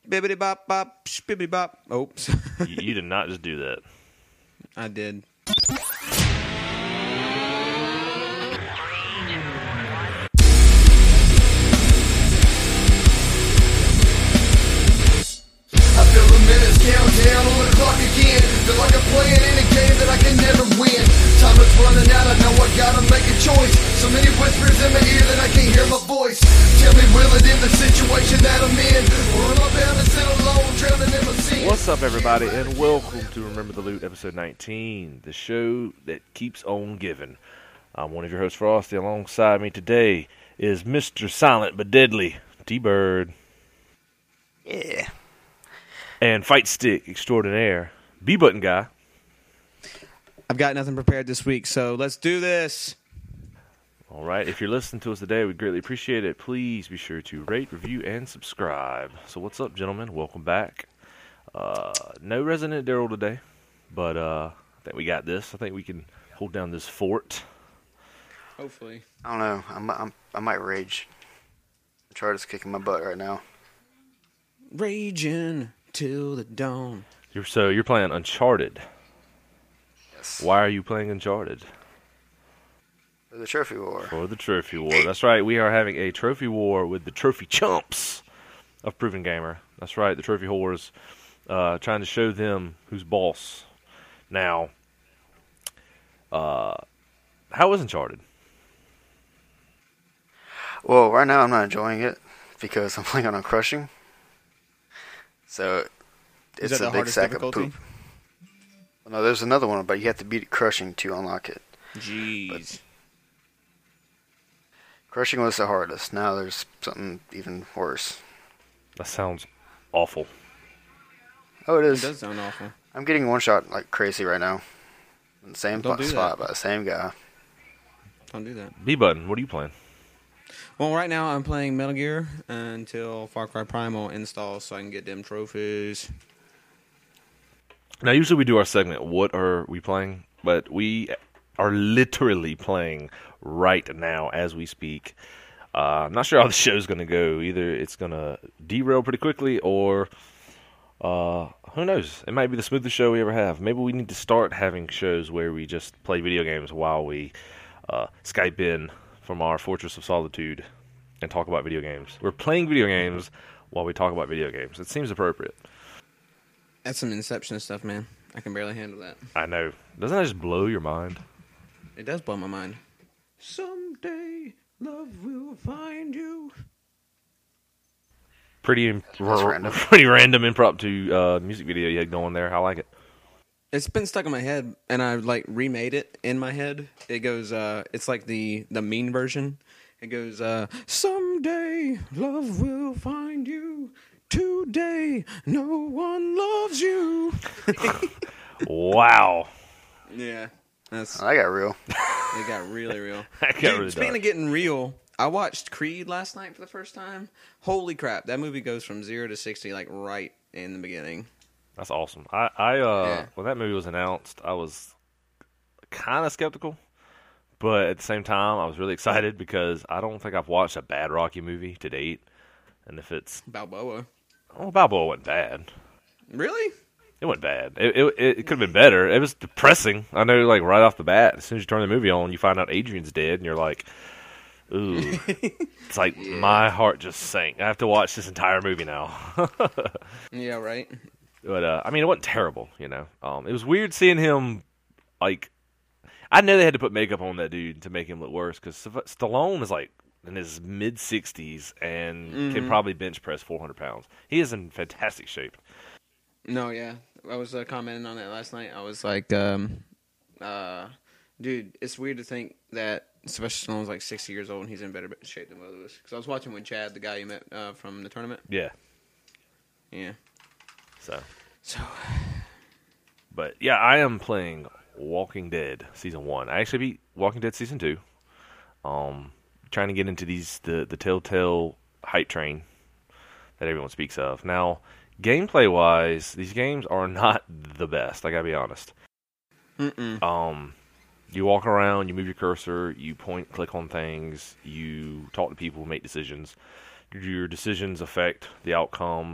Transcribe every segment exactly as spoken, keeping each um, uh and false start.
Bibbidi bop bop, bibbidi bop. Oops. you, you did not just do that. I did. I feel the minutes count down on the clock again. Feel like I'm playing in a game that I can never win. Time is running out, I know I gotta make a choice. So many whispers in my ear that I can't hear my voice. Tell me, will it end the situation that I'm in? Or am I bound to sit alone, drowning in my sins? What's up, everybody, and welcome to Remember the Loot, episode nineteen, the show that keeps on giving. I'm one of your hosts, Frosty. Alongside me today is Mister Silent but Deadly, T-Bird. Yeah. And Fight Stick extraordinaire, B-Button Guy. I've got nothing prepared this week, so let's do this. All right, if you're listening to us today, we greatly appreciate it. Please be sure to rate, review, and subscribe. So what's up, gentlemen? Welcome back. Uh, no Resident Daryl today, but uh, I think we got this. I think we can hold down this fort. Hopefully. I don't know. I'm, I'm, I might rage. Uncharted's kicking my butt right now. Raging till the dawn. You're, so you're playing Uncharted. Yes. Why are you playing Uncharted? For the trophy war. For the trophy war. That's right. We are having a trophy war with the trophy chumps of Proven Gamer. That's right. The trophy whores. Uh, trying to show them who's boss. Now, uh, how is Uncharted? Well, right now I'm not enjoying it because I'm playing on Crushing. So Is it's that a the big hardest sack difficulty? of poop. Well, no, there's another one, but you have to beat Crushing to unlock it. Jeez. But Crushing was the hardest. Now there's something even worse. That sounds awful. Oh, it It is. does sound awful. I'm getting one shot like crazy right now. In the same Don't do spot that. by the same guy. Don't do that. B-Button, what are you playing? Well, right now I'm playing Metal Gear until Far Cry Primal installs so I can get them trophies. Now, usually we do our segment, what are we playing? But we are literally playing right now as we speak. Uh, I'm not sure how the show's going to go. Either it's going to derail pretty quickly or, uh, who knows? It might be the smoothest show we ever have. Maybe we need to start having shows where we just play video games while we uh, Skype in from our Fortress of Solitude and talk about video games. We're playing video games while we talk about video games. It seems appropriate. That's some Inception stuff, man. I can barely handle that. I know. Doesn't that just blow your mind? It does blow my mind. Someday love will find you. Pretty, imp- That's r- random. pretty random impromptu uh, music video you had going there. I like it. It's been stuck in my head, and I like remade it in my head. It goes, uh, it's like the the mean version. It goes, uh, someday love will find you. Today no one loves you. Wow. Yeah, that's I got real. it. Got really real. That got Dude, really speaking dark. of getting real, I watched Creed last night for the first time. Holy crap! That movie goes from zero to sixty like right in the beginning. That's awesome. I, I uh, Yeah. when that movie was announced, I was kind of skeptical, but at the same time, I was really excited because I don't think I've watched a bad Rocky movie to date. And if it's, Balboa. oh, Balboa wasn't bad. Really? It wasn't bad. It it, it could have been better. It was depressing. I know, like right off the bat, as soon as you turn the movie on, you find out Adrian's dead, and you're like, ooh. It's like my heart just sank. I have to watch this entire movie now. Yeah, right. But, uh, I mean, it wasn't terrible, you know. Um, it was weird seeing him, like, I know they had to put makeup on that dude to make him look worse, because Stallone is, like, in his mid-sixties and Mm-hmm. can probably bench press four hundred pounds. He is in fantastic shape. No, yeah. I was uh, commenting on that last night. I was like, um, uh, dude, it's weird to think that Sylvester Stallone's like sixty years old and he's in better shape than both of us. Because I was watching with Chad, the guy you met uh, from the tournament. Yeah. Yeah. So, So, but, yeah, I am playing Walking Dead Season one. I actually beat Walking Dead Season two. Um, trying to get into these the, the Telltale hype train that everyone speaks of. Now, gameplay-wise, these games are not the best, I gotta be honest. mm-mm. Um, you walk around, you move your cursor, you point, click on things, you talk to people, make decisions. Your decisions affect the outcome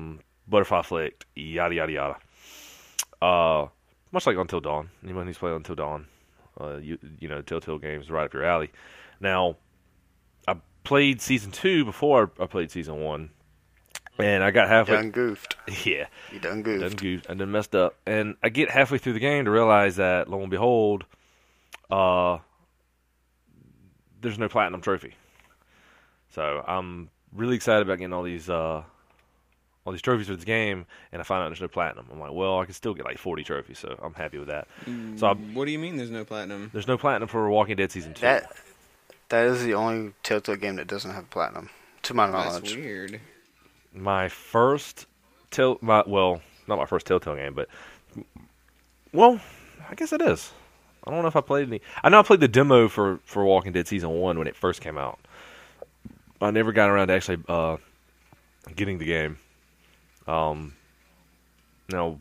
Butterfly Flick, yada yada yada. Uh, much like Until Dawn. Anyone who's played Until Dawn, uh, you you know, Telltale games right up your alley. Now, I played season two before I played season one, and I got halfway. Done goofed. Yeah, You done goofed. done goofed. I done messed up, and I get halfway through the game to realize that, lo and behold, uh, there's no platinum trophy. So I'm really excited about getting all these uh, all these trophies for this game, and I find out there's no platinum. I'm like, well, I can still get like forty trophies, so I'm happy with that. So I, What do you mean there's no platinum? there's no platinum for Walking Dead season two. That that is the only Telltale game that doesn't have platinum, to my That's knowledge. weird. My first tell my well, not my first Telltale game, but well, I guess it is. I don't know if I played any. I know I played the demo for, for Walking Dead season one when it first came out. I never got around to actually uh, getting the game. Um, now,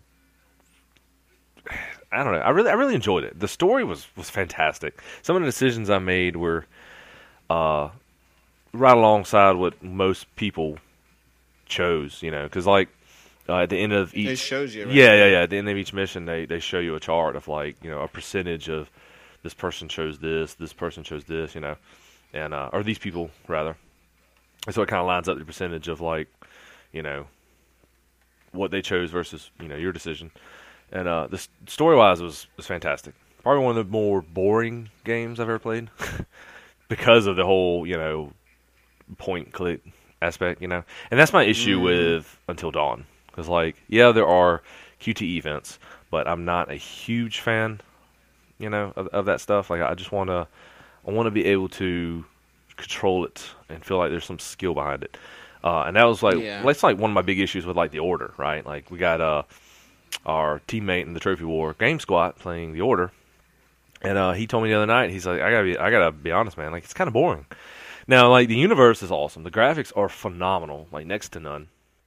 I don't know. I really I really enjoyed it. The story was, was fantastic. Some of the decisions I made were uh, right alongside what most people chose. You know, because like uh, at the end of each, It shows you, right? yeah, yeah, yeah. At the end of each mission, they, they show you a chart of like, you know, a percentage of this person chose this, this person chose this, you know, and uh, or these people rather. And so it kind of lines up the percentage of like, you know, what they chose versus, you know, your decision. And uh, the story wise was was fantastic. Probably one of the more boring games I've ever played because of the whole, you know, point click aspect, you know. And that's my issue Mm. with Until Dawn. Because, like, yeah, there are Q T E events, but I'm not a huge fan, you know, of, of that stuff. Like, I just want to, I want to be able to control it and feel like there's some skill behind it. Uh, and that was like, Yeah. that's like one of my big issues with like the Order, right? Like, we got uh, our teammate in the Trophy War Game Squad playing the Order, and uh, he told me the other night, he's like, I gotta be, I gotta be honest, man, like it's kind of boring. Now, like the universe is awesome, the graphics are phenomenal, like next to none.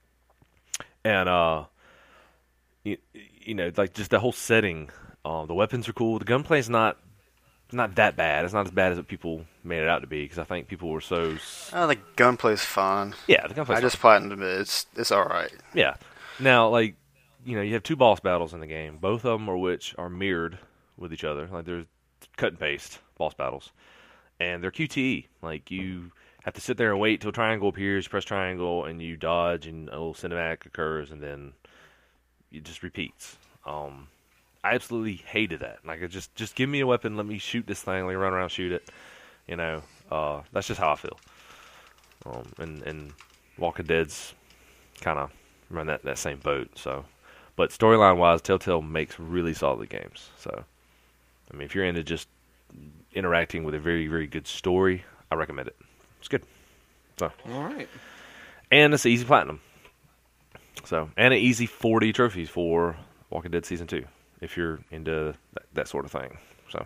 And, uh, you, you know, like just the whole setting, uh, the weapons are cool. The gunplay's not not that bad. It's not as bad as what people made it out to be because I think people were so. s- Oh, the gunplay's fine. Yeah, the gunplay's I just platinumed it. It's it's all right. yeah. Now, like, you know, you have two boss battles in the game. Both of them are which are mirrored with each other. Like, there's cut and paste boss battles, and they're Q T E. Like, you have to sit there and wait till a triangle appears. You press triangle and you dodge, and a little cinematic occurs, and then it just repeats. Um, I absolutely hated that. Like, it just just give me a weapon, let me shoot this thing, let me run around, shoot it. You know, uh, that's just how I feel. Um, and and Walking Dead's kind of run that, that same boat. So, but storyline wise, Telltale makes really solid games. So, I mean, if you're into just interacting with a very very good story, I recommend it. It's good. So, All right. and it's easy platinum. So, and an easy forty trophies for Walking Dead season two if you're into that, that sort of thing. So,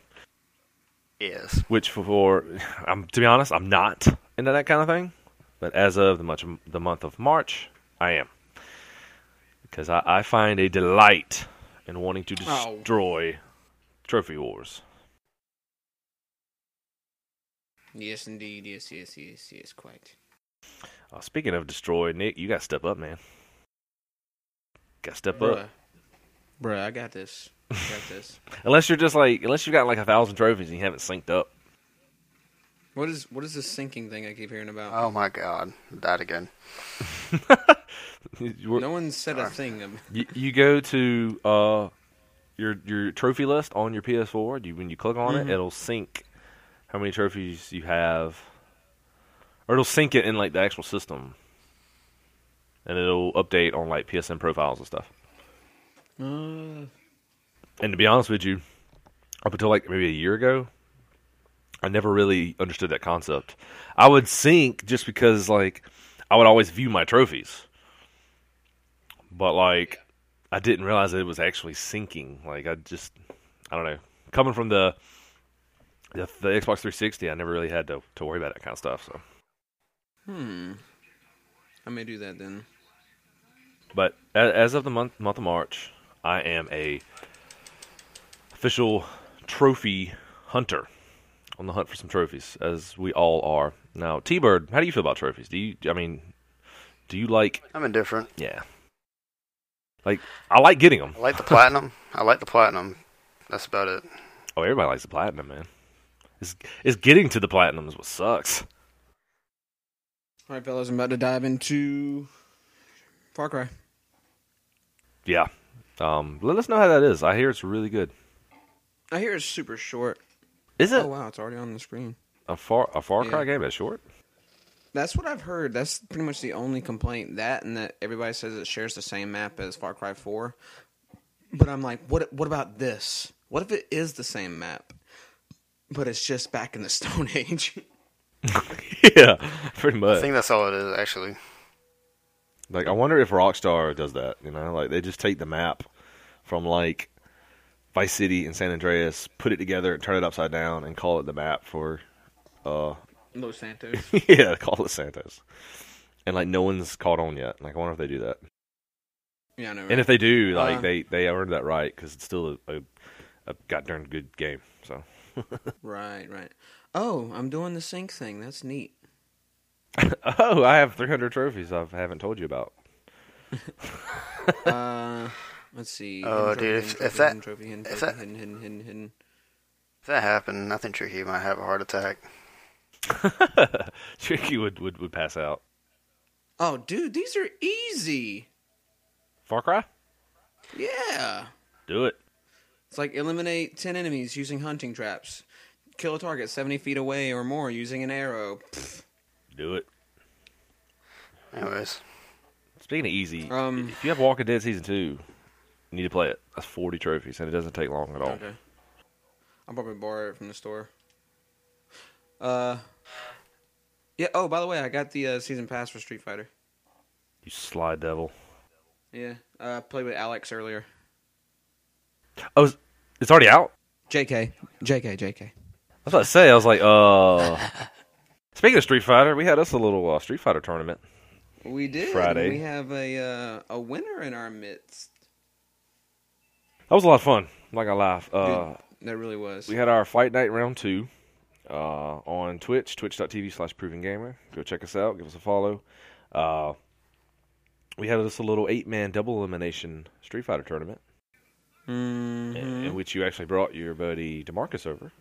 Yes. which for, for I'm to be honest, I'm not into that kind of thing. But as of the much the month of March, I am. Because I, I find a delight in wanting to Oh. destroy trophy wars. Yes, indeed. Yes, yes, yes, yes, quite. Uh, speaking of destroy, Nick, you got to step up, man. Got to step up. Bruh. Bruh, I got this. I got this. Unless you're just like, unless you've got like a thousand trophies and you haven't synced up. What is what is this sinking thing I keep hearing about? Oh my God, that again. You, No one said a thing. Of, you, you go to uh, your your trophy list on your P S four. You, when you click on Mhm. it, it'll sync how many trophies you have, or it'll sync it in like the actual system, and it'll update on like P S N profiles and stuff. uh, And to be honest with you, up until like maybe a year ago, I never really understood that concept. I would sync just because like I would always view my trophies, but like I didn't realize that it was actually syncing. Like I just, I don't know. Coming from the the, the Xbox three sixty, I never really had to to worry about that kind of stuff. So, hmm. I may do that then. but as, as of the month month of March, I am a official trophy hunter. On the hunt for some trophies, as we all are. Now, T-Bird, how do you feel about trophies? Do you, I mean, do you like, I'm indifferent. yeah. Like, I like getting them. I like the platinum. I like the platinum. That's about it. Oh, everybody likes the platinum, man. It's, it's getting to the platinum is what sucks. All right, fellas, I'm about to dive into Far Cry. Yeah. Um, let us know how that is. I hear it's really good. I hear it's super short. Is it Oh, wow, it's already on the screen. a Far a Far Cry Yeah. game that's short? That's what I've heard. That's pretty much the only complaint. That and that everybody says it shares the same map as Far Cry four. But I'm like, what? What about this? What if it is the same map, but it's just back in the Stone Age? Yeah, pretty I much. think that's all it is, actually. Like, I wonder if Rockstar does that. You know, like they just take the map from like Vice City and San Andreas, put it together, and turn it upside down, and call it the map for. Uh, Los Santos. yeah, call it Santos. And like no one's caught on yet. Like I wonder if they do that. Yeah, I know. Right? And if they do, like Uh, they they earned that right because it's still a, a, a goddamn good game. So. Right, right. Oh, I'm doing the sync thing. That's neat. Oh, I have three hundred trophies I haven't told you about. Uh, let's see. Oh, Hidden dude, trophy, if- hidden if trophy, that- hidden trophy, hidden if trophy, that- hidden, hidden, hidden, hidden. If that happened, I think Tricky might have a heart attack. Tricky would, would, would pass out. Oh, dude, these are easy. Far Cry? Yeah. Do it. It's like eliminate ten enemies using hunting traps. Kill a target seventy feet away or more using an arrow. Pfft. Do it. Anyways, Speaking of easy, Um, if you have Walking Dead Season two, you need to play it. That's forty trophies, and it doesn't take long at all. Okay. I'll probably borrow it from the store. Uh, yeah. Oh, by the way, I got the uh, season pass for Street Fighter. You sly devil. Yeah. Uh, played with Alex earlier. Oh, it's- it's already out? J K. J K. J K. I was about to say, I was like, uh... Speaking of Street Fighter, we had us a little uh, Street Fighter tournament. We did. Friday. We have a uh, a winner in our midst. That was a lot of fun. I'm not gonna lie. Uh, Dude, that really was. we had our Fight Night Round two uh, on Twitch, twitch.tv slash Proven Gamer. Go check us out. Give us a follow. Uh, we had us a little eight-man double elimination Street Fighter tournament. Mm-hmm. in, in which you actually brought your buddy DeMarcus over.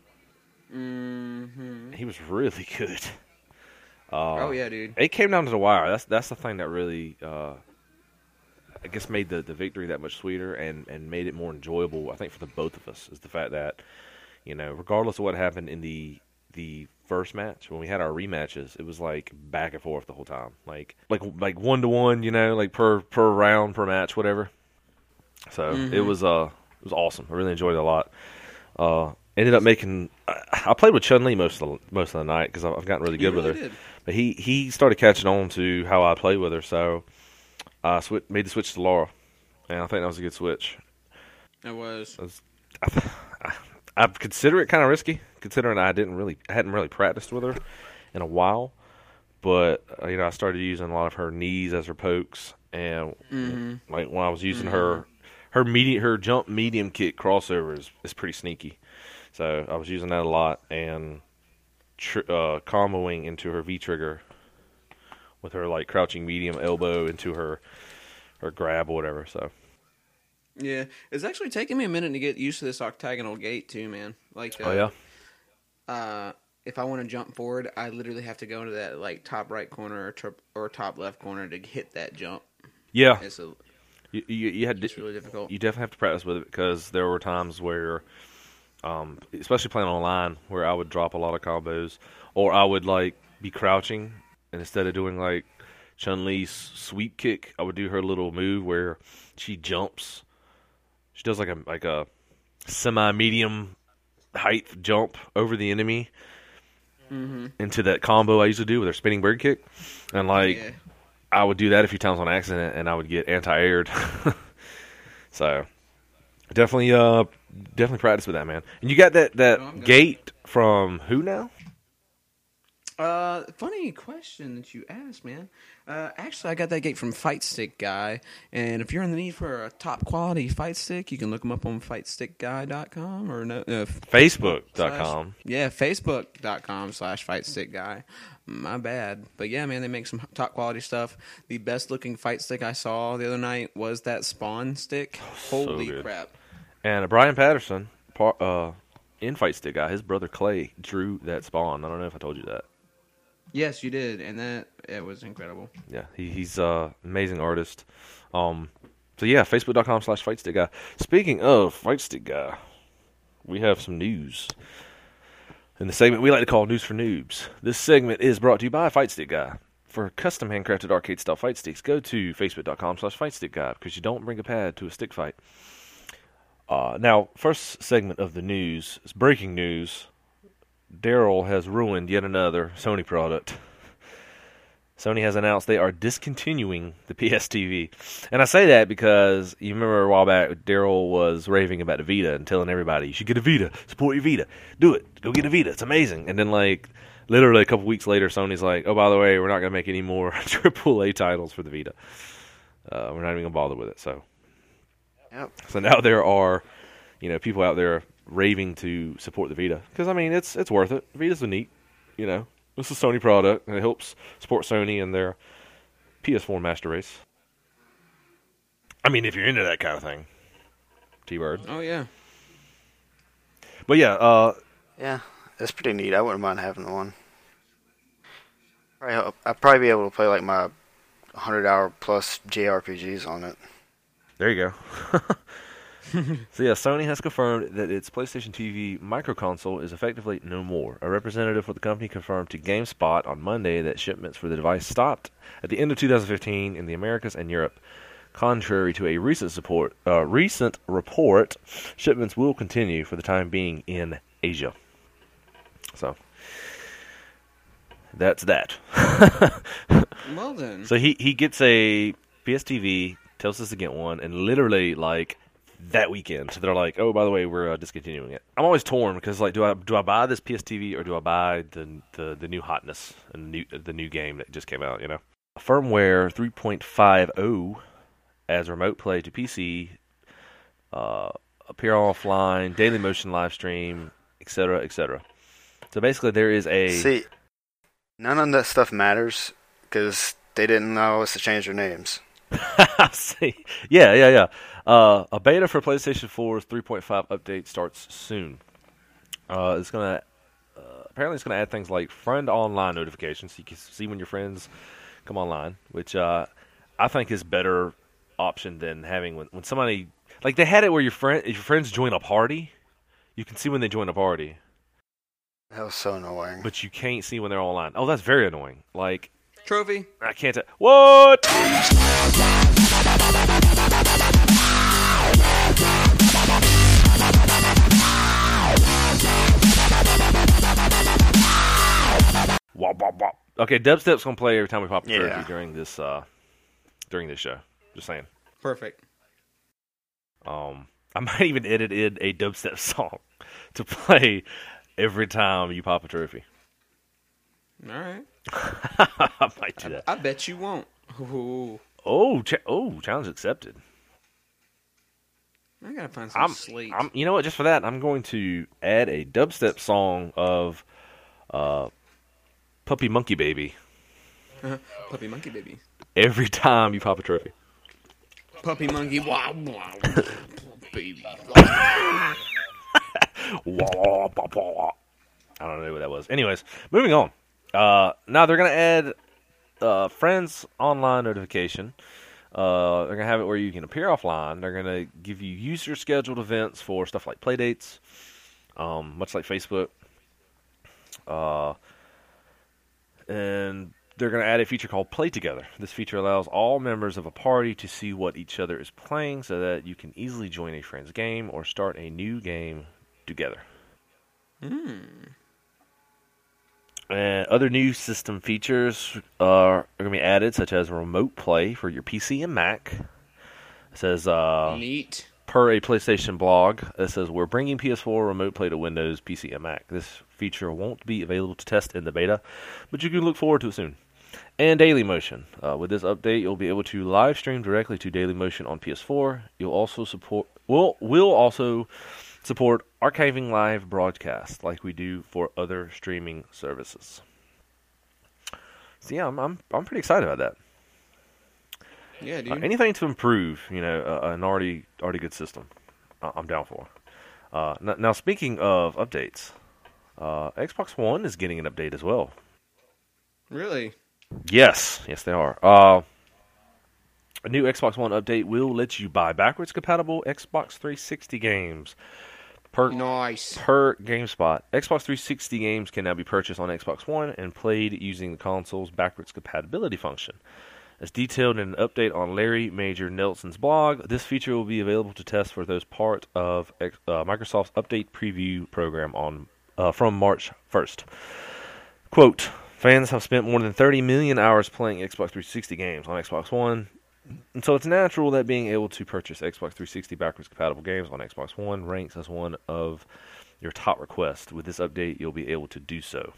Mm-hmm. He was really good. Uh, Oh yeah, dude. It came down to the wire. That's that's the thing that really, uh, I guess, made the, the victory that much sweeter and, and made it more enjoyable. I think for the both of us is the fact that, you know, regardless of what happened in the the first match, when we had our rematches, it was like back and forth the whole time, like like like one to one, you know, like per per round per match, whatever. So Mm-hmm. it was uh it was awesome. I really enjoyed it a lot. Uh, ended up making. I, I played with Chun Li most of the, most of the night because I've gotten really good You with her. really did. But he, he started catching on to how I play with her, so I sw- made the switch to Laura, and I think that was a good switch. It was. I, I, I consider it kind of risky, considering I didn't really I hadn't really practiced with her in a while. But uh, you know, I started using a lot of her knees as her pokes, and Mm-hmm. like when I was using her her medium her jump medium kick crossover is, is pretty sneaky. So I was using that a lot and tr- uh, comboing into her V trigger with her like crouching medium elbow into her her grab or whatever. So Yeah, it's actually taking me a minute to get used to this octagonal gate too, man. Like, uh, oh yeah, uh, if I want to jump forward, I literally have to go into that like top right corner or, top or top left corner to hit that jump. yeah. It's a, You, you, you had it's really difficult. you definitely have to practice with it because there were times where, um, especially playing online, where I would drop a lot of combos, or I would like be crouching, and instead of doing like Chun Li's sweep kick, I would do her little move where she jumps. She does like a like a semi medium height jump over the enemy Mm-hmm. into that combo I used to do with her spinning bird kick, and like. Yeah. I would do that a few times on accident, and I would get anti-aired. So, definitely, uh, definitely practice with that, man. And you got that that Oh, I'm good. gate from who now? Uh, funny question that you asked, man. Uh, actually, I got that gate from Fight Stick Guy, and if you're in the need for a top quality fight stick, you can look them up on fight stick guy dot com or no, uh, Facebook dot slash- com. Yeah, facebook dot com slash fight stick guy. My bad, but yeah, man, they make some top quality stuff. The best looking fight stick I saw the other night was that Spawn stick. Holy good. crap! And Brian Patterson, par, uh, in Fight Stick Guy, his brother Clay drew that Spawn. I don't know if I told you that. Yes, you did, and that it was incredible. Yeah, he, he's uh amazing artist. Um, so yeah, facebook dot com slash fight stick guy. Speaking of Fight Stick Guy, we have some news in the segment we like to call News for Noobs. This segment is brought to you by Fight Stick Guy. For custom handcrafted arcade style fight sticks, go to facebook dot com slash fight stick guy because you don't bring a pad to a stick fight. Uh, now, first segment of the news is breaking news. Daryl has ruined yet another Sony product. Sony has announced they are discontinuing the P S T V. And I say that because you remember a while back, Daryl was raving about the Vita and telling everybody, you should get a Vita, support your Vita, do it, go get a Vita, it's amazing. And then like, literally a couple weeks later, Sony's like, oh, by the way, we're not going to make any more triple A titles for the Vita. Uh, we're not even going to bother with it, so. Yep. So now there are, you know, people out there raving to support the Vita because I mean it's it's worth it. Vita's a neat, you know, it's a Sony product and it helps support Sony and their P S four master race. I mean, if you're into that kind of thing, T-Bird. Oh yeah. But yeah, uh, Yeah, it's pretty neat. I wouldn't mind having the one. Probably, I'd probably be able to play like my one hundred hour plus J R P Gs on it. there you go. So yeah, Sony has confirmed that its PlayStation T V microconsole is effectively no more. A representative for the company confirmed to GameSpot on Monday that shipments for the device stopped at the end of two thousand fifteen in the Americas and Europe. Contrary to a recent support, uh, recent report, shipments will continue for the time being in Asia. So that's that. Well then. So he he gets a P S T V, tells us to get one, and literally like that weekend, so they're like, "Oh, by the way, we're uh, discontinuing it." I'm always torn because, like, do I do I buy this P S T V or do I buy the the, the new hotness and the new the new game that just came out? You know, firmware three point five oh as remote play to P C, uh, appear offline, daily motion live stream, et cetera, et cetera. So basically, there is a See, none of that stuff matters because they didn't allow us to change their names. See, yeah, yeah, yeah. Uh, a beta for PlayStation four's three point five update starts soon. Uh, it's gonna uh, apparently it's gonna add things like friend online notifications, so you can see when your friends come online, which uh, I think is better option than having when, when somebody like they had it where your friend if your friends join a party, you can see when they join a party, That was so annoying. but you can't see when they're online. Oh, that's very annoying. Like Trophy. I can't tell what. Wop, wop, wop. Okay, dubstep's gonna play every time we pop a turkey Yeah. during this uh during this show. Just saying. Perfect. Um, I might even edit in a dubstep song to play every time you pop a trophy. All right. I might do that. I bet you won't. Ooh. Oh, cha- oh, challenge accepted. I gotta find some I'm, slate. I'm, you know what? Just for that, I'm going to add a dubstep song of uh, "Puppy Monkey Baby" Uh-huh. Puppy monkey baby. every time you pop a trophy. Puppy monkey. Wow, wow. Baby. Wah, wah, wah. I don't know what that was. Anyways, moving on. Uh, now they're gonna add uh, friends online notification. Uh, they're gonna have it where you can appear offline. They're gonna give you user scheduled events for stuff like playdates, um, much like Facebook. Uh, and they're gonna add a feature called Play Together. This feature allows all members of a party to see what each other is playing, so that you can easily join a friend's game or start a new game together. Hmm. And other new system features are, are going to be added, such as remote play for your P C and Mac. It says uh, Neat. per a PlayStation blog, it says, we're bringing P S four Remote Play to Windows, P C, and Mac. This feature won't be available to test in the beta, but you can look forward to it soon. And Daily Motion. Uh, with this update, you'll be able to live stream directly to Daily Motion on P S four. You'll also support will will also support archiving live broadcasts like we do for other streaming services. So yeah, I'm I'm, I'm pretty excited about that. Yeah, dude. Uh, anything to improve, you know, uh, an already already good system, uh, I'm down for. Uh, n- now, speaking of updates, uh, Xbox One is getting an update as well. Really? Yes, yes, they are. Uh, a new Xbox One update will let you buy backwards compatible Xbox three sixty games per Nice. per GameSpot. Xbox three sixty games can now be purchased on Xbox One and played using the console's backwards compatibility function. As detailed in an update on Larry Major Nelson's blog, this feature will be available to test for those part of uh, Microsoft's update preview program on uh, from March first. Quote, fans have spent more than thirty million hours playing Xbox three sixty games on Xbox One, and so it's natural that being able to purchase Xbox three sixty backwards compatible games on Xbox One ranks as one of your top requests. With this update, you'll be able to do so.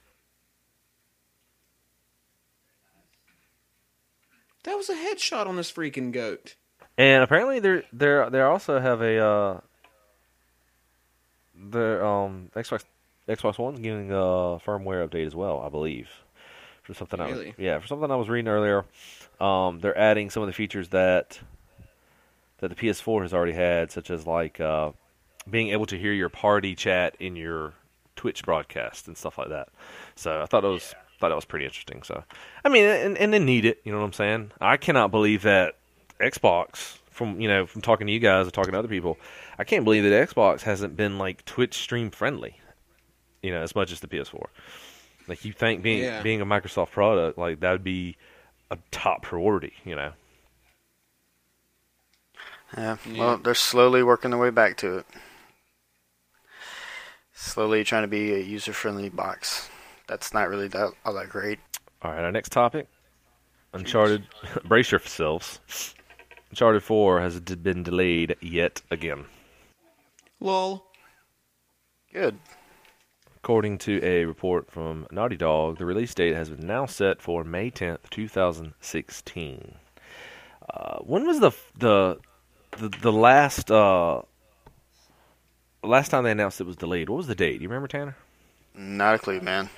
That was a headshot on this freaking goat. And apparently, they they they also have a uh, the um Xbox Xbox One's getting a firmware update as well, I believe. For something, I Really? was, yeah, for something I was reading earlier, um, they're adding some of the features that that the P S four has already had, such as like uh, being able to hear your party chat in your Twitch broadcast and stuff like that. So I thought it was thought that was pretty interesting. So I mean, and, and they need it. You know what I'm saying? I cannot believe that Xbox, from you know from talking to you guys and talking to other people, I can't believe that Xbox hasn't been like Twitch stream friendly. You know, as much as the P S four. Like you think being Yeah. being a Microsoft product, like that would be a top priority. You know. Yeah, Yeah. well, they're slowly working their way back to it. Slowly trying to be a user-friendly box. That's not really that, all that great. All right, our next topic, Uncharted. Brace yourselves. Uncharted four has d- been delayed yet again. Lol. Good. According to a report from Naughty Dog, the release date has been now set for May tenth, twenty sixteen. Uh, when was the the the, the last uh, last time they announced it was delayed? What was the date? Do you remember, Tanner? Not a clue, man.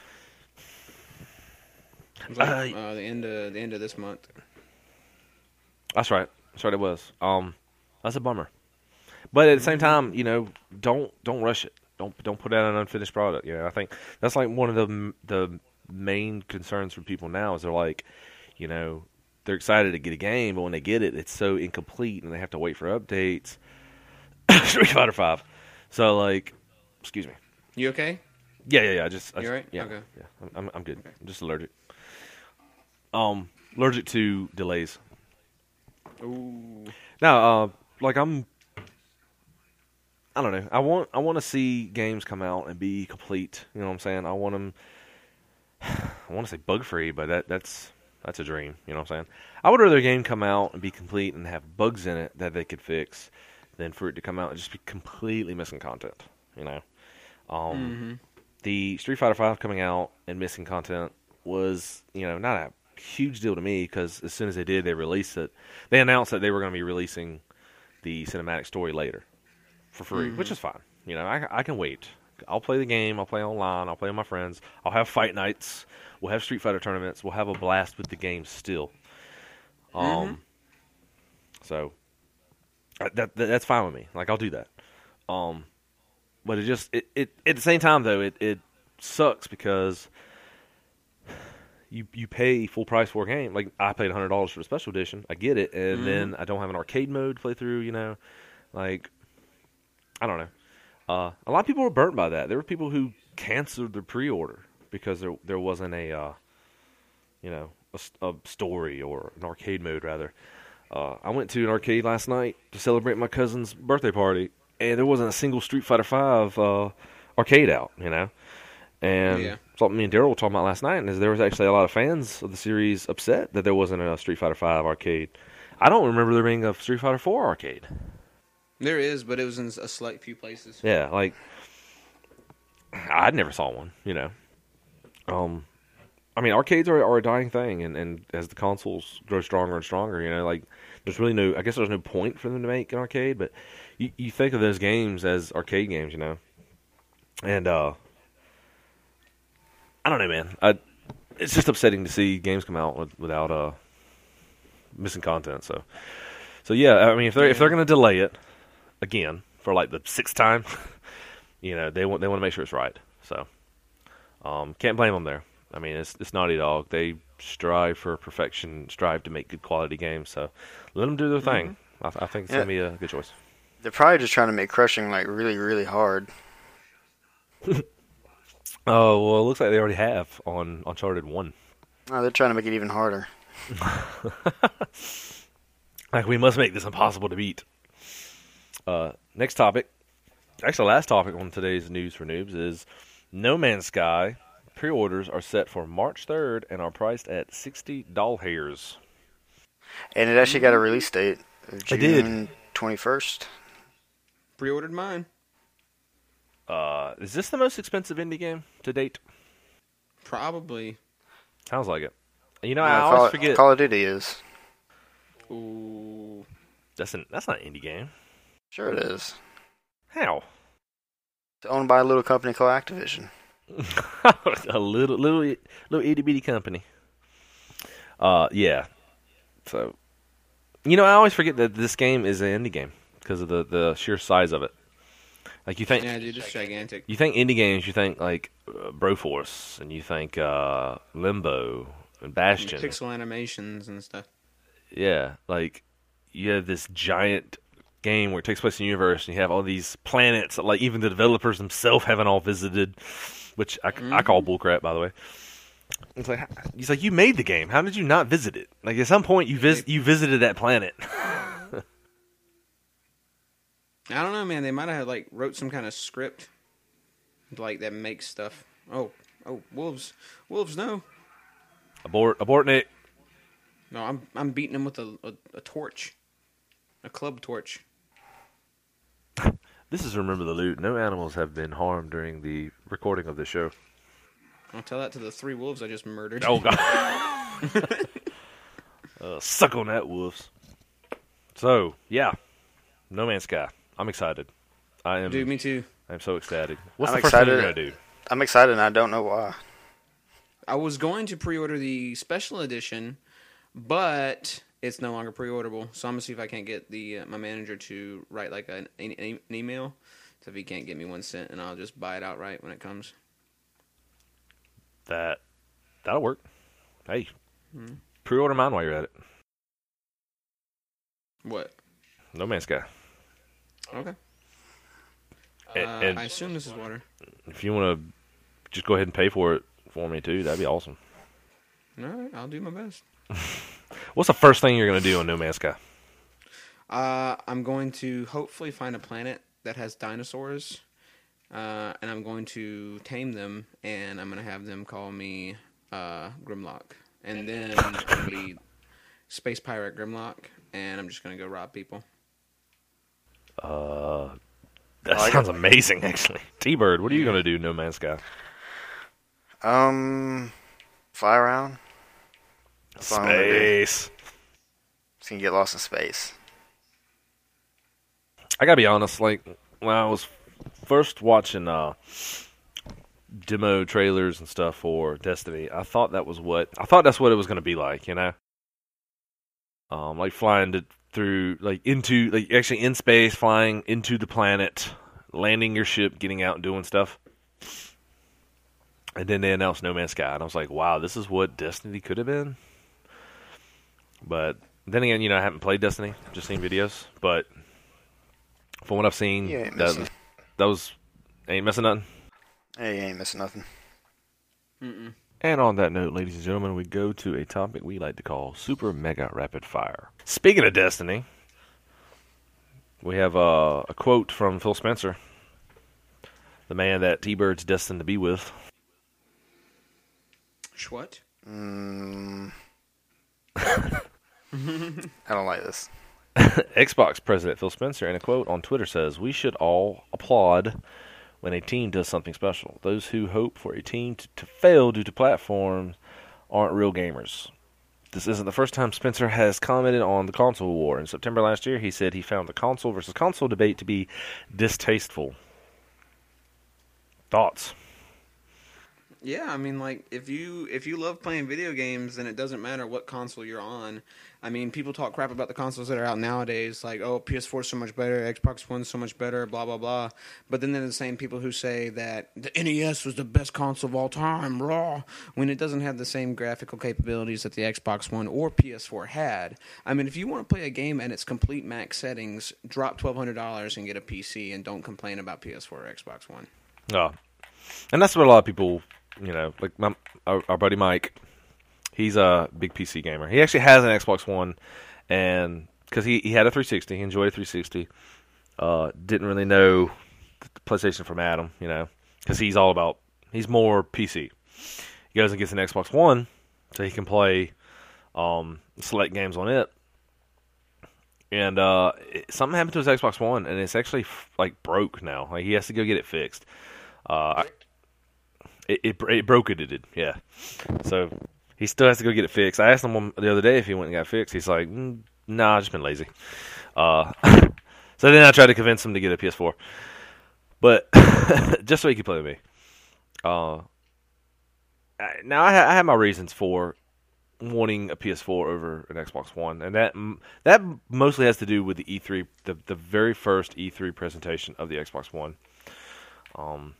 It was like, Uh, uh, the end of the end of this month. That's right. That's right. It was. Um, that's a bummer. But at the same time, you know, don't don't rush it. Don't don't put out an unfinished product. You know, I think that's like one of the the main concerns for people now is they're like, you know, they're excited to get a game, but when they get it, it's so incomplete and they have to wait for updates. Street Fighter Five. So like, excuse me. You okay? Yeah, yeah, yeah. I just, I You just- alright? Yeah, Okay. yeah. I'm, I'm, I'm good. I'm just allergic. Um, allergic to delays. Ooh. Now, uh, like I'm, I don't know. I want, I want to see games come out and be complete. You know what I'm saying? I want them. I want to say bug free, but that that's that's a dream. You know what I'm saying? I would rather a game come out and be complete and have bugs in it that they could fix, than for it to come out and just be completely missing content. You know, um, Mm-hmm. the Street Fighter Five coming out and missing content was, you know, not a huge deal to me because as soon as they did, they released it. They announced that they were going to be releasing the cinematic story later for free, Mhm. which is fine. You know, I, I can wait. I'll play the game. I'll play online. I'll play with my friends. I'll have fight nights. We'll have Street Fighter tournaments. We'll have a blast with the game still. Um, Mhm. so uh, that, that that's fine with me. Like I'll do that. Um, but it just it, it at the same time though it, it sucks because you you pay full price for a game. Like I paid a hundred dollars for the special edition. I get it, and Mhm. then I don't have an arcade mode to play through. You know, like I don't know. Uh, a lot of people were burnt by that. There were people who canceled their pre-order because there there wasn't a uh, you know a, s- a story or an arcade mode rather. Uh, I went to an arcade last night to celebrate my cousin's birthday party, and there wasn't a single Street Fighter Five uh, arcade out. You know, and Yeah. something me and Daryl were talking about last night is there was actually a lot of fans of the series upset that there wasn't a Street Fighter Five arcade. I don't remember there being a Street Fighter Four arcade. There is, but it was in a select few places. Yeah, like I never saw one. You know, um, I mean, arcades are, are a dying thing, and, and as the consoles grow stronger and stronger, you know, like there's really no. I guess there's no point for them to make an arcade, but you you think of those games as arcade games, you know, and uh, I don't know, man. I, it's just upsetting to see games come out with, without uh missing content. So, so yeah, I mean, if they're if they're gonna delay it again for like the sixth time, you know, they want they want to make sure it's right. So, um, can't blame them there. I mean, it's it's Naughty Dog. They strive for perfection, strive to make good quality games. So, let them do their thing. I, I think it's Yeah. gonna be a good choice. They're probably just trying to make crushing like really, really hard. Oh well, it looks like they already have on Uncharted One. No, they're trying to make it even harder. Like we must make this impossible to beat. Uh, next topic, actually, last topic on today's news for noobs is No Man's Sky. Pre-orders are set for March third and are priced at sixty doll hairs. And it actually got a release date of It did. June twenty-first. Pre-ordered mine. Uh, is this the most expensive indie game to date? Probably. Sounds like it. You know, No, I Call, always forget. Call of Duty is. Ooh. That's an, that's not an indie game. Sure it is. How? It's owned by a little company called Activision. A little little little itty bitty company. Uh, yeah. So, you know, I always forget that this game is an indie game because of the, the sheer size of it. Like you think, Yeah, dude, it's gigantic. you think indie games, you think like uh, Broforce, and you think uh, Limbo and Bastion. Pixel animations and stuff. Yeah, like you have this giant game where it takes place in the universe, and you have all these planets that, like, even the developers themselves haven't all visited, which I, Mm-hmm. I call bullcrap, by the way. It's like he's like, you made the game. How did you not visit it? Like at some point, you vis- you visited that planet. I don't know, man. They might have like wrote some kind of script, like that makes stuff. Oh, oh, wolves, wolves! No, abort, abort, Nick. no, I'm I'm beating them with a, a, a torch, a club torch. This is Remember the Loot. No animals have been harmed during the recording of this show. I'll tell that to the three wolves I just murdered. Oh God! uh, suck on that, wolves. So yeah, No Man's Sky. I'm excited. I am. Dude, me too. I'm so ecstatic. What's I'm the first thing you're excited. gonna do? I'm excited and I don't know why. I was going to pre-order the special edition, but it's no longer pre-orderable. So I'm gonna see if I can't get the uh, my manager to write like an, an, an email. So if he can't get me one cent, and I'll just buy it outright when it comes. That that'll work. Hey, pre-order mine while you're at it. What? No Man's Sky. Okay. And, Uh, and I assume this is water. if you want to just go ahead and pay for it for me too, that'd be awesome. All right, I'll do my best. What's the first thing you're gonna do on No Man's Sky? Uh, I'm going to hopefully find a planet that has dinosaurs, uh, and I'm going to tame them, and I'm going to have them call me uh, Grimlock. And then it'll be Space Pirate Grimlock, and I'm just going to go rob people. Uh, that I like sounds amazing, actually. T-Bird, what are you gonna do, No Man's Sky? Um, fly around. That's all I'm gonna do. Space. Just gonna get lost in space. I gotta be honest. Like when I was first watching uh, demo trailers and stuff for Destiny, I thought that was what I thought that's what it was gonna be like. You know, um, like flying to, through, like into, like actually in space, flying into the planet, landing your ship, getting out and doing stuff. And then they announced No Man's Sky, and I was like, wow, this is what Destiny could have been. But then again, you know, I haven't played Destiny, just seen videos. But from what I've seen, You ain't that, missing. that was, ain't missing nothing. Hey, you ain't missing nothing. Mm-mm. And on that note, ladies and gentlemen, we go to a topic we like to call Super Mega Rapid Fire. Speaking of Destiny, we have uh, a quote from Phil Spencer, the man that T-Bird's destined to be with. What? Mm, I don't like this. Xbox president Phil Spencer, in a quote on Twitter, says, "We should all applaud when a team does something special. Those who hope for a team to, to fail due to platforms aren't real gamers." This isn't the first time Spencer has commented on the console war. In September last year, he said he found the console versus console debate to be distasteful. Thoughts? Yeah, I mean, like, if you if you love playing video games, then it doesn't matter what console you're on. I mean, people talk crap about the consoles that are out nowadays, like, oh, P S four is so much better, Xbox One's so much better, blah, blah, blah. But then they're the same people who say that the N E S was the best console of all time, raw, when it doesn't have the same graphical capabilities that the Xbox One or P S four had. I mean, if you want to play a game at its complete max settings, drop twelve hundred dollars and get a P C, and don't complain about P S four or Xbox One. Oh. And that's what a lot of people... You know, like my, our, our buddy Mike, he's a big P C gamer. He actually has an Xbox One, and because he, he had a three sixty, he enjoyed a three sixty. Uh, didn't really know the PlayStation from Adam, you know, because he's all about, he's more P C. He goes and gets an Xbox One so he can play um, select games on it. And uh, it, something happened to his Xbox One, and it's actually like broke now. Like he has to go get it fixed. Uh, I, It, it it broke it, it did, yeah. So he still has to go get it fixed. I asked him the other day if he went and got it fixed. He's like, mm, nah, I've just been lazy. Uh, so then I tried to convince him to get a P S four. But just so he could play with me. Uh, now, I, ha- I have my reasons for wanting a P S four over an Xbox One. And that that mostly has to do with the E three, the, the very first E three presentation of the Xbox One. Um...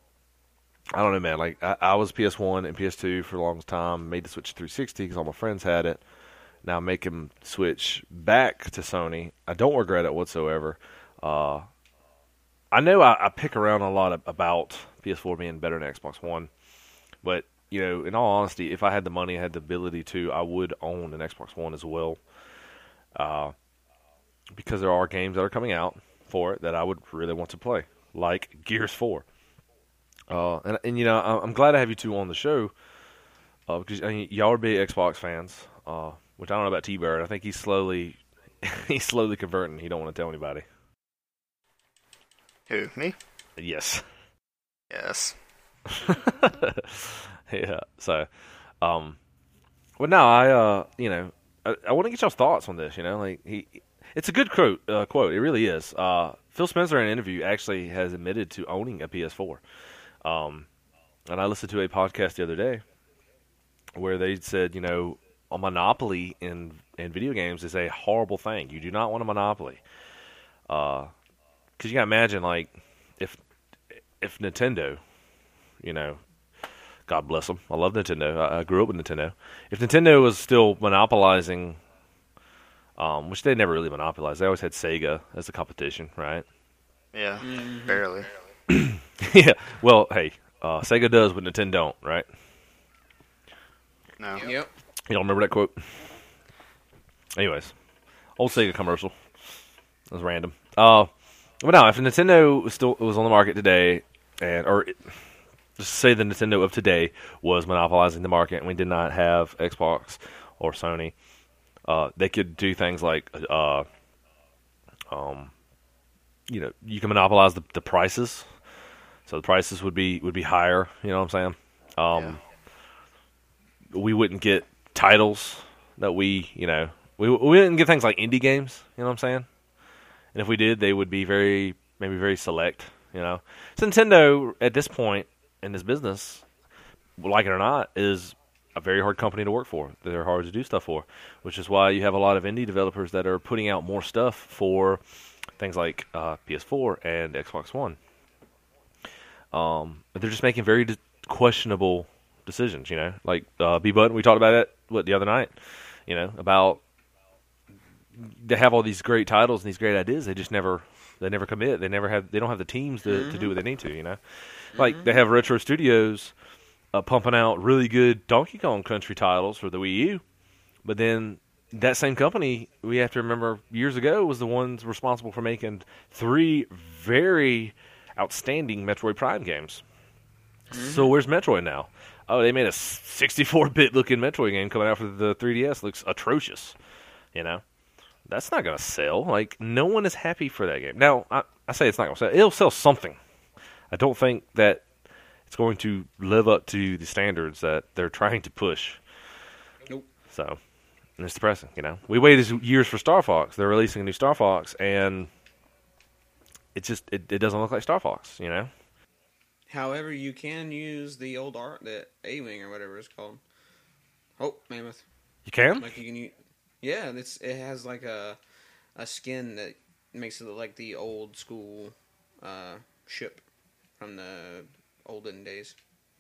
I don't know, man. Like I, I was P S one and P S two for the longest time. Made the switch to three sixty because all my friends had it. Now make him switch back to Sony. I don't regret it whatsoever. Uh, I know I, I pick around a lot of, about P S four being better than Xbox One, but you know, in all honesty, if I had the money, I had the ability to, I would own an Xbox One as well. Uh, because there are games that are coming out for it that I would really want to play, like Gears four. Uh, and, and, you know, I'm glad to have you two on the show, uh, because I mean, y'all are big Xbox fans, uh, which I don't know about T-Bird. I think he's slowly, he's slowly converting. He don't want to tell anybody. Who, me? Yes. Yes. Yeah, so, um, well, no, I, uh, you know, I, I want to get y'all's thoughts on this, you know, like, he, it's a good quote, uh, quote, it really is. Uh, Phil Spencer in an interview actually has admitted to owning a P S four. Um, and I listened to a podcast the other day where they said, you know, a monopoly in, in video games is a horrible thing. You do not want a monopoly. Uh, cause you gotta imagine, like, if, if Nintendo, you know, God bless them. I love Nintendo. I, I grew up with Nintendo. If Nintendo was still monopolizing, um, which they never really monopolized, they always had Sega as the competition, right? Yeah, Mm-hmm. barely. Yeah, well, hey, uh, Sega does what Nintendo don't, right? No. Yep. You don't remember that quote? Anyways, old Sega commercial. That was random. Uh, but no, if Nintendo was still was on the market today, and or it, just say the Nintendo of today was monopolizing the market, and we did not have Xbox or Sony, uh, they could do things like, uh, um, you know, you can monopolize the, the prices. So the prices would be would be higher, you know what I'm saying? Um, yeah. We wouldn't get titles that we, you know, we we wouldn't get things like indie games, you know what I'm saying? And if we did, they would be very, maybe very select, you know? So Nintendo, at this point in this business, like it or not, is a very hard company to work for. They're hard to do stuff for, which is why you have a lot of indie developers that are putting out more stuff for things like uh, P S four and Xbox One. Um, but they're just making very de- questionable decisions, you know, like uh, B-Button. We talked about it what the other night, you know, about they have all these great titles and these great ideas. They just never, they never commit. They never have, they don't have the teams to, mm-hmm. to do what they need to, you know, mm-hmm. like they have Retro Studios uh, pumping out really good Donkey Kong Country titles for the Wii U, but then that same company, we have to remember years ago, was the ones responsible for making three very outstanding Metroid Prime games. Mm-hmm. So where's Metroid now? Oh, they made a sixty-four bit looking Metroid game coming out for the three D S. Looks atrocious, you know. That's not going to sell. Like, no one is happy for that game. Now, I, I say it's not going to sell. It'll sell something. I don't think that it's going to live up to the standards that they're trying to push. Nope. So, and it's depressing, you know. We waited years for Star Fox. They're releasing a new Star Fox, and it just it, it doesn't look like Star Fox, you know. However, you can use the old art, the A-Wing or whatever it's called. Oh, Mammoth. You can? Like you can use, yeah, it's it has like a a skin that makes it look like the old school uh, ship from the olden days.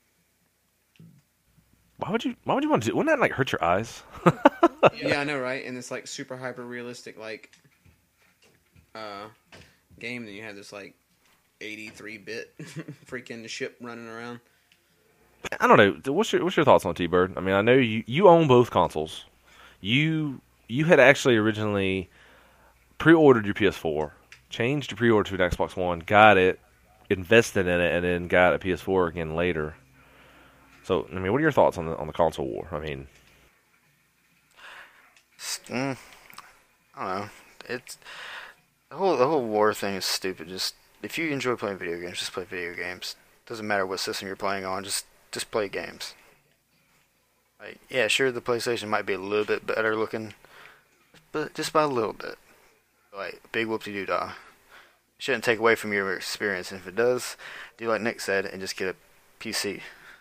Why would you? Why would you want to do? Wouldn't that like hurt your eyes? Yeah, I know, right? And it's like super hyper realistic, like uh, game. And you have this like eighty-three bit freaking ship running around. I don't know. What's your What's your thoughts on T-Bird? I mean, I know you, you own both consoles. You you had actually originally pre-ordered your P S four, changed your pre-order to an Xbox One, got it, invested in it, and then got a P S four again later. So, I mean, what are your thoughts on the on the console war? I mean, Mm, I don't know. It's the whole the whole war thing is stupid. Just if you enjoy playing video games, just play video games. Doesn't matter what system you're playing on. Just just play games. Like, yeah, sure, the PlayStation might be a little bit better looking, but just by a little bit. Like, big whoop-de-doo-dah. Shouldn't take away from your experience, and if it does, do like Nick said, and just get a P C.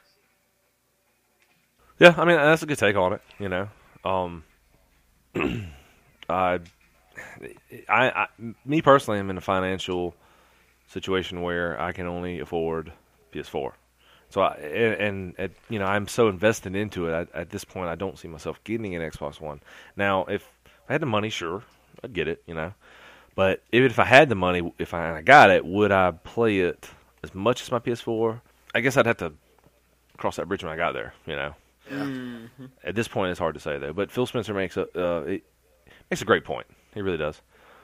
yeah, I mean that's a good take on it. You know, um, I, I, I, me personally, am in a financial situation where I can only afford P S four. So, I, and, and at, you know, I'm so invested into it. I, at this point, I don't see myself getting an Xbox One. Now, if I had the money, sure, I'd get it. You know, but if, if I had the money, if I, I got it, would I play it as much as my P S four? I guess I'd have to cross that bridge when I got there. You know, Yeah. Mm-hmm. at this point, it's hard to say though. But Phil Spencer makes a uh, it makes a great point. He really does.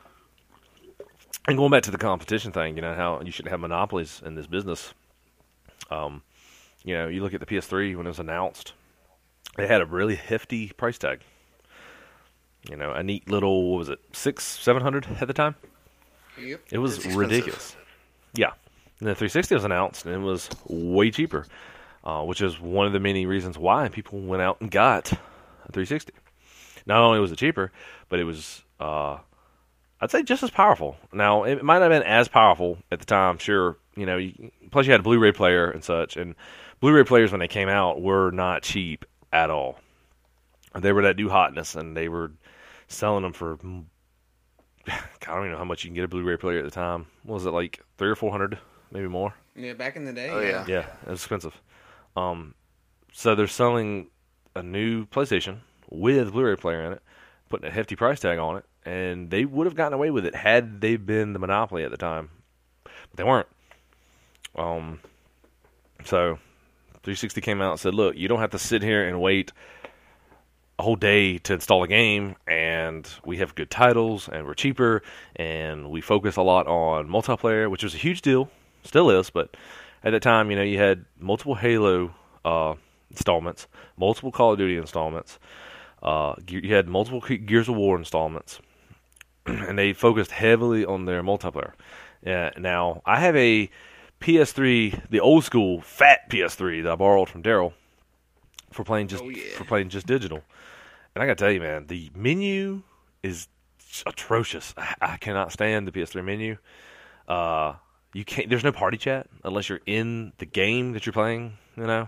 And going back to the competition thing, you know how you shouldn't have monopolies in this business. Um, you know, you look at the P S three when it was announced, they had a really hefty price tag. You know, a neat little, what was it, six, seven hundred at the time? Yep. It was It's expensive. ridiculous. Yeah. And the three sixty was announced, and it was way cheaper, uh, which is one of the many reasons why people went out and got a three sixty. Not only was it cheaper, but it was, uh, I'd say, just as powerful. Now, it might not have been as powerful at the time, sure. You know, you, plus you had a Blu-ray player and such, and Blu-ray players when they came out were not cheap at all. They were that new hotness, and they were selling them for, I don't even know how much you can get a Blu-ray player at the time. What was it, like three or four hundred, maybe more? Yeah, back in the day. Oh, yeah. Yeah, it was expensive. Um, so they're selling a new PlayStation with a Blu-ray player in it, putting a hefty price tag on it, and they would have gotten away with it had they been the monopoly at the time, but they weren't. Um, so three sixty came out and said, "Look, you don't have to sit here and wait a whole day to install a game, and we have good titles, and we're cheaper, and we focus a lot on multiplayer," which was a huge deal, still is, but at that time, you know, you had multiple Halo uh, installments, multiple Call of Duty installments, uh, you had multiple Gears of War installments, and they focused heavily on their multiplayer. Uh, now, I have a P S three, the old school fat P S three that I borrowed from Daryl for playing just Oh, yeah. for playing just digital. And I gotta tell you, man, the menu is atrocious. I, I cannot stand the P S three menu. Uh, you can't. There's no party chat unless you're in the game that you're playing. You know.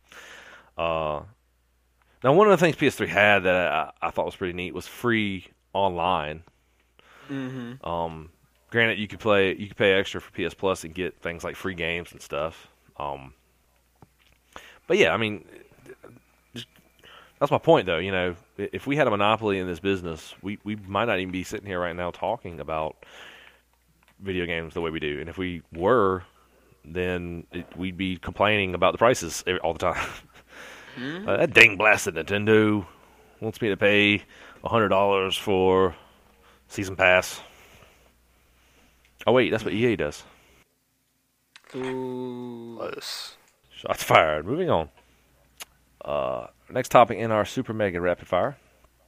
Uh, now one of the things P S three had that I, I thought was pretty neat was free online. Mm-hmm. Um, granted, you could play, you could pay extra for P S Plus and get things like free games and stuff. Um, but yeah, I mean, just, that's my point, though. You know, if we had a monopoly in this business, we we might not even be sitting here right now talking about video games the way we do. And if we were, then it, we'd be complaining about the prices all the time. Mm-hmm. uh, that dang blasted Nintendo wants me to pay a hundred dollars for season pass. Oh wait, that's what E A does. Ooh. Close. Shots fired. Moving on. Uh, next topic in our super mega rapid fire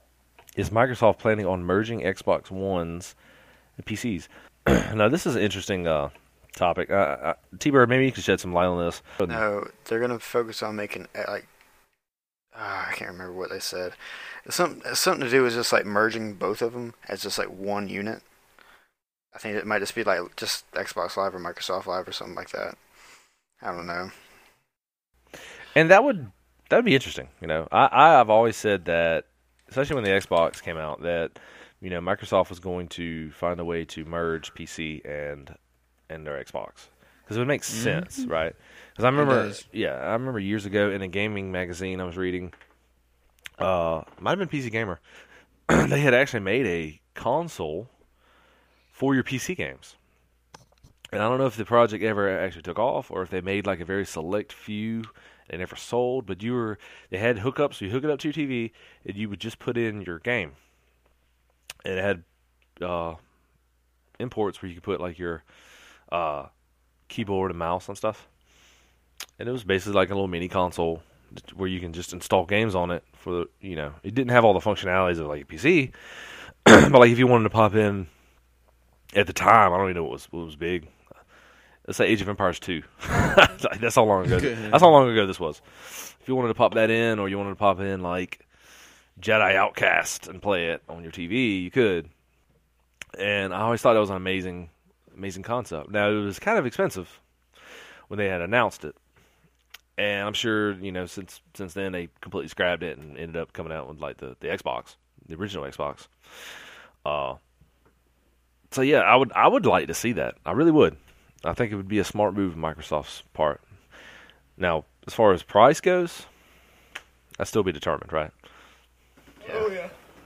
is Microsoft planning on merging Xbox Ones and P Cs? Now, this is an interesting uh, topic. Uh, uh, T-Bird, maybe you could shed some light on this. No, they're gonna focus on making uh, like uh, I can't remember what they said. It's something it's something to do with just like merging both of them as just like one unit. I think it might just be like just Xbox Live or Microsoft Live or something like that. I don't know. And that would that would be interesting. You know, I I've always said that, especially when the Xbox came out, that you know Microsoft was going to find a way to merge P C and and their Xbox because it would make Mm-hmm. sense, right? Because I remember, does. yeah, I remember years ago in a gaming magazine I was reading, uh, might have been P C Gamer, they had actually made a console for your P C games. And I don't know if the project ever actually took off or if they made like a very select few they never sold, but you were they had hookups, so you hook it up to your T V and you would just put in your game. And it had uh, imports where you could put like your uh, keyboard and mouse and stuff. And it was basically like a little mini console where you can just install games on it for the, you know, it didn't have all the functionalities of like a P C, but like if you wanted to pop in at the time, I don't even know what was what was big. Let's say Age of Empires two. That's how long ago. That's how long ago this was. If you wanted to pop that in, or you wanted to pop in like Jedi Outcast and play it on your T V, you could. And I always thought that was an amazing, amazing concept. Now it was kind of expensive when they had announced it, and I'm sure you know since since then they completely scrapped it and ended up coming out with like the, the Xbox, the original Xbox. Uh, so yeah, I would I would like to see that. I really would. I think it would be a smart move on Microsoft's part. Now, as far as price goes, that's still be determined, right? Oh yeah.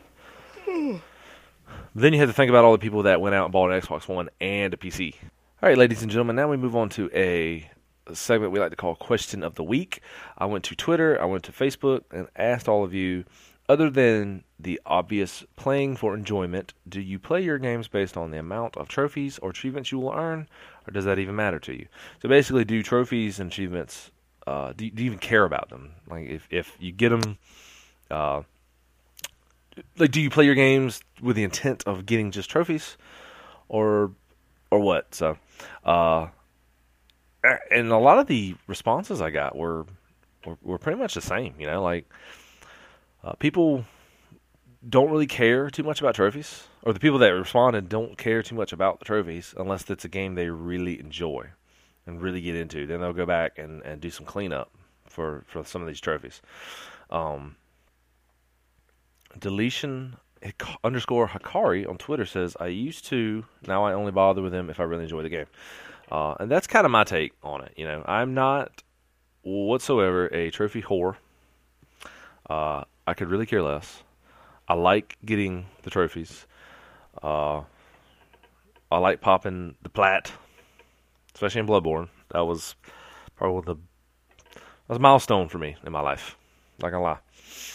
Then you have to think about all the people that went out and bought an Xbox One and a P C. All right, ladies and gentlemen, now we move on to a segment we like to call Question of the Week. I went to Twitter, I went to Facebook, and asked all of you, other than the obvious playing for enjoyment, do you play your games based on the amount of trophies or achievements you will earn, or does that even matter to you? So basically, do trophies and achievements, uh, do, do you even care about them? Like, if, if you get them, uh, like, do you play your games with the intent of getting just trophies, or or what? So, uh, and a lot of the responses I got were were, were pretty much the same. You know, like uh, people don't really care too much about trophies, or the people that responded don't care too much about the trophies unless it's a game they really enjoy and really get into. Then they'll go back and, and do some cleanup for, for some of these trophies. Um, Deletion underscore Hikari on Twitter says, I used to, now I only bother with them if I really enjoy the game. Uh, and that's kind of my take on it. You know, I'm not whatsoever a trophy whore. Uh, I could really care less. I like getting the trophies. Uh, I like popping the plat, especially in Bloodborne. That was probably the that was a milestone for me in my life. Not gonna lie.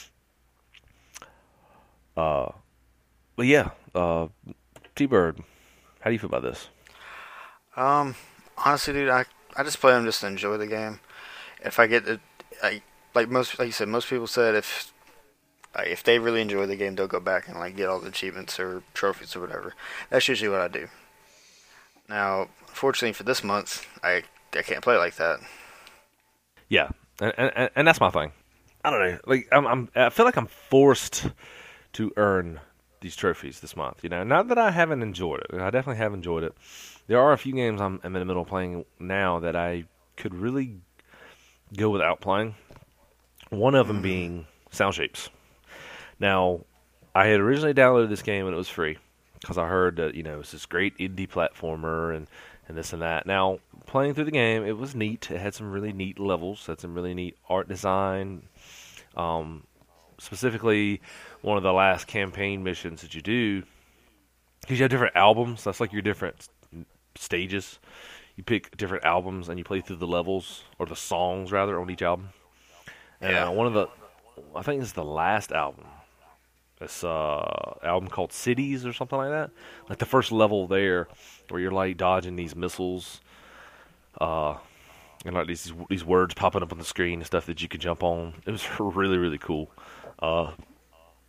Uh, but yeah, uh, T-Bird, how do you feel about this? Um, honestly, dude, I I just play them just to enjoy the game. If I get the, I like most, like you said, most people said if like, if they really enjoy the game, they'll go back and like get all the achievements or trophies or whatever. That's usually what I do. Now, unfortunately for this month, I I can't play like that. Yeah, and and, and that's my thing. I don't know, like I'm, I'm I feel like I'm forced to earn these trophies this month. You know, not that I haven't enjoyed it. I definitely have enjoyed it. There are a few games I'm, I'm in the middle of playing now that I could really go without playing. One of them being Sound Shapes. Now, I had originally downloaded this game and it was free because I heard that, you know, it's this great indie platformer and, and this and that. Now, playing through the game, it was neat. It had some really neat levels, had some really neat art design. Um, specifically, one of the last campaign missions that you do, because you have different albums. That's like your different stages. You pick different albums and you play through the levels, or the songs rather, on each album. And Yeah. uh, one of the, I think it's the last album. It's uh album called Cities or something like that. Like the first level there, where you're like dodging these missiles, uh, and like these these words popping up on the screen and stuff that you could jump on. It was really really cool. Uh,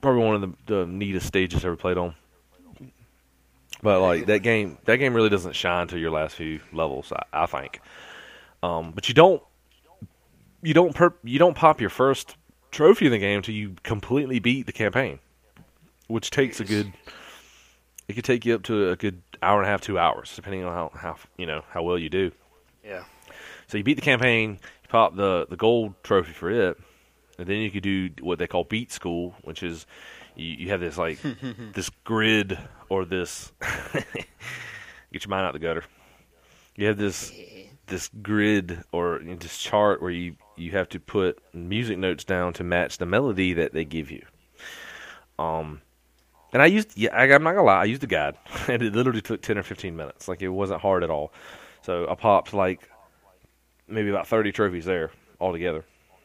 probably one of the, the neatest stages ever played on. But like that game, that game really doesn't shine to your last few levels, I, I think. Um, but you don't, you don't perp, you don't pop your first trophy in the game until you completely beat the campaign, which takes a good. It could take you up to a good hour and a half, two hours, depending on how, how you know how well you do. Yeah. So you beat the campaign, you pop the the gold trophy for it, and then you could do what they call beat school, which is you, you have this like this grid or this get your mind out the gutter. You have this this grid or this chart where you, you have to put music notes down to match the melody that they give you. Um, and I used yeah, I, I'm not gonna lie, I used the guide, and it literally took ten or fifteen minutes. Like it wasn't hard at all. So I popped like maybe about thirty trophies there altogether.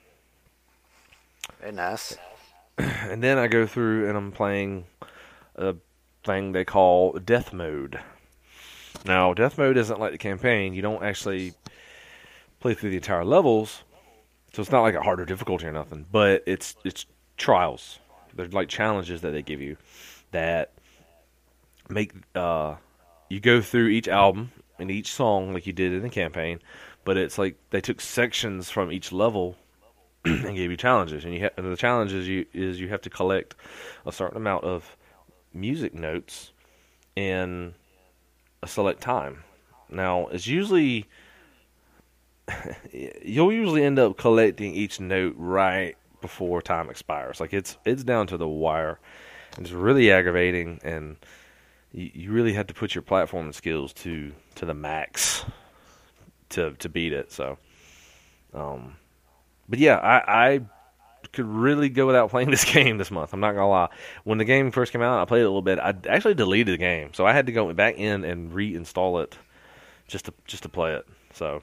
Very nice. And then I go through and I'm playing a thing they call death mode. Now, death mode isn't like the campaign. You don't actually play through the entire levels, so it's not like a harder difficulty or nothing. But it's it's trials. They're like challenges that they give you that make uh, you go through each album and each song like you did in the campaign. But it's like they took sections from each level and gave you challenges, and you ha- and the challenge is you is you have to collect a certain amount of music notes in a select time. Now, it's usually you'll usually end up collecting each note right before time expires. Like it's it's down to the wire, and it's really aggravating, and you, you really have to put your platforming skills to to the max to to beat it. So, um. But yeah, I, I could really go without playing this game this month. I'm not gonna lie. When the game first came out, I played it a little bit. I actually deleted the game, so I had to go back in and reinstall it just to just to play it. So,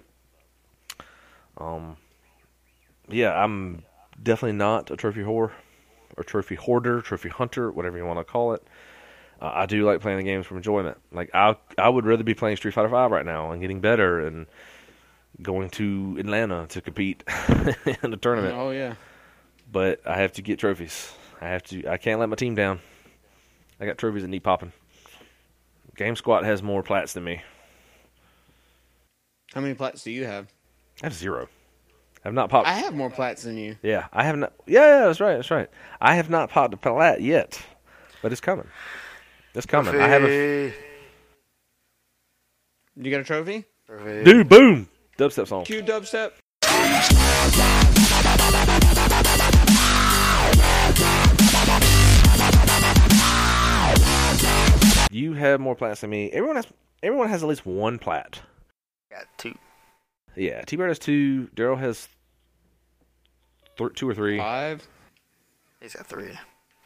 um, yeah, I'm definitely not a trophy whore or trophy hoarder, trophy hunter, whatever you want to call it. Uh, I do like playing the games for enjoyment. Like I, I would rather be playing Street Fighter five right now and getting better and going to Atlanta to compete in the tournament. Oh yeah. But I have to get trophies. I have to. I can't let my team down. I got trophies that need popping. Game Squad has more plats than me. How many plats do you have? I have zero. I have not popped. I have more plats than you. Yeah, I have not. Yeah, yeah, that's right. That's right. I have not popped a plat yet, but it's coming. It's coming. I have a. You got a trophy? Trophy. Dude, boom. Dubstep song. Cue dubstep. You have more plats than me. Everyone has. Everyone has at least one plat. Got two. Yeah, T-Bird has two. Daryl has th- two or three. Five. He's got three.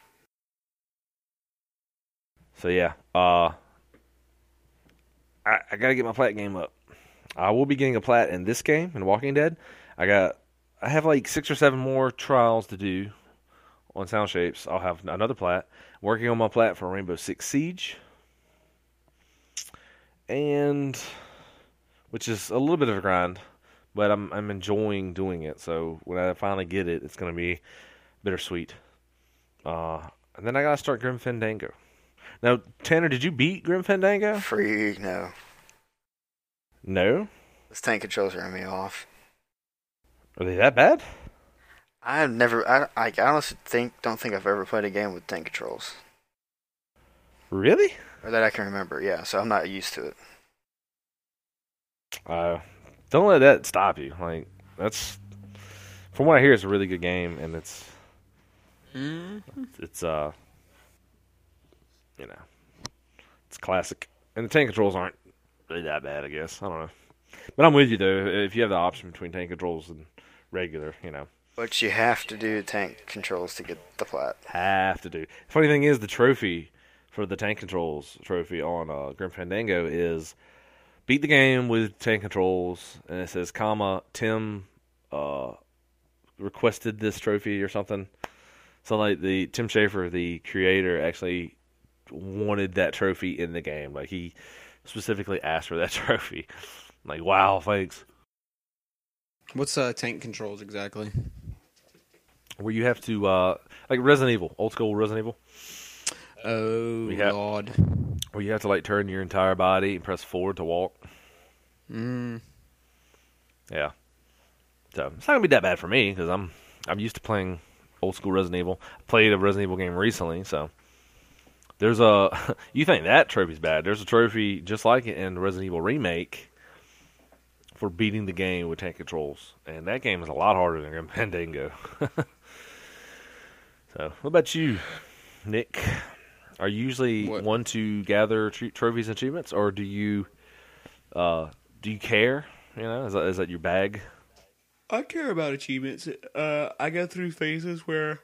So yeah, uh, I, I gotta get my plat game up. I will be getting a plat in this game, in Walking Dead. I got, I have like six or seven more trials to do on Sound Shapes. I'll have another plat. Working on my plat for Rainbow Six Siege, and which is a little bit of a grind, but I'm I'm enjoying doing it. So when I finally get it, it's gonna be bittersweet. Uh, and then I gotta start Grim Fandango. Now, Tanner, did you beat Grim Fandango? Free, no. No? This tank controls are me off. Are they that bad? I've never, I, I honestly think, don't think I've ever played a game with tank controls. Really? Or that I can remember, yeah, so I'm not used to it. Uh, don't let that stop you. Like, that's, from what I hear, it's a really good game, and it's, Mm-hmm. it's, uh, you know, it's classic. And the tank controls aren't really that bad, I guess. I don't know. But I'm with you, though. If you have the option between tank controls and regular, you know. But you have to do tank controls to get the plat. Have to do. Funny thing is, the trophy for the tank controls trophy on uh, Grim Fandango is beat the game with tank controls, and it says, comma, Tim uh, requested this trophy or something. So, like, the Tim Schafer, the creator, actually wanted that trophy in the game. Like, he specifically asked for that trophy. I'm like, wow, thanks. What's uh, tank controls exactly? where you have to uh, like Resident Evil, old school Resident Evil, Oh, have- Lord. where you have to like turn your entire body and press forward to walk. Mm. Yeah. So it's not gonna be that bad for me because I'm I'm used to playing old school Resident Evil. I played a Resident Evil game recently, so there's a you think that trophy's bad? There's a trophy just like it in the Resident Evil remake for beating the game with tank controls, and that game is a lot harder than Fandango. So, what about you, Nick? Are you usually What? one to gather tr- trophies and achievements, or do you uh, do you care? You know, is that, is that your bag? I care about achievements. Uh, I go through phases where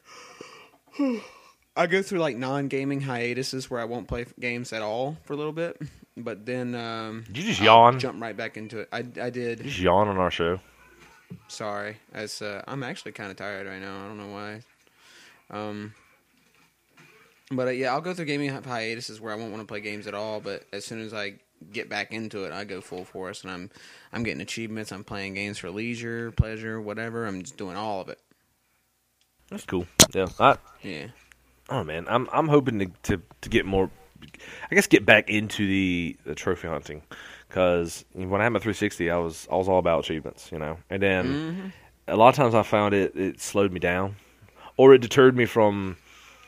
I go through like non-gaming hiatuses where I won't play games at all for a little bit, but then um, Did you just I'll yawn? jump right back into it. I, I did. Just yawn on our show. Sorry, as uh, I'm actually kind of tired right now. I don't know why. Um, but uh, yeah, I'll go through gaming hi- hiatuses where I won't want to play games at all. But as soon as I get back into it, I go full force, and I'm I'm getting achievements. I'm playing games for leisure, pleasure, whatever. I'm just doing all of it. That's cool. Yeah, I, Yeah. oh man, I'm I'm hoping to, to, to get more. I guess get back into the, the trophy hunting because when I had my three sixty, I was I was all about achievements, you know. And then Mm-hmm. a lot of times I found it it slowed me down, or it deterred me from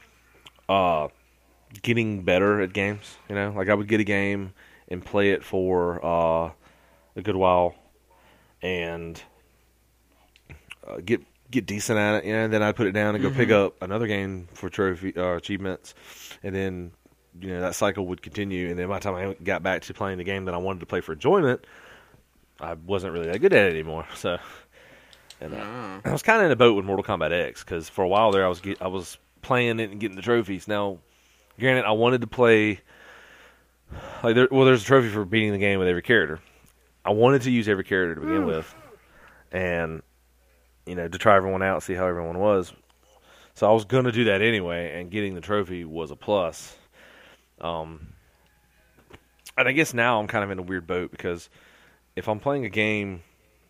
uh getting better at games. You know, like I would get a game and play it for uh, a good while, and uh, get get decent at it. You know, and then I'd put it down and go pick up another game for trophy uh, achievements, and then you know that cycle would continue. And then by the time I got back to playing the game that I wanted to play for enjoyment, I wasn't really that good at it anymore. So, and uh, Ah. I was kind of in a boat with Mortal Kombat X because for a while there I was get, I was playing it and getting the trophies. Now, granted, I wanted to play like there, well, there's a trophy for beating the game with every character. I wanted to use every character to begin with, and you know to try everyone out, see how everyone was. So I was gonna do that anyway, and getting the trophy was a plus. Um, and I guess now I'm kind of in a weird boat because if I'm playing a game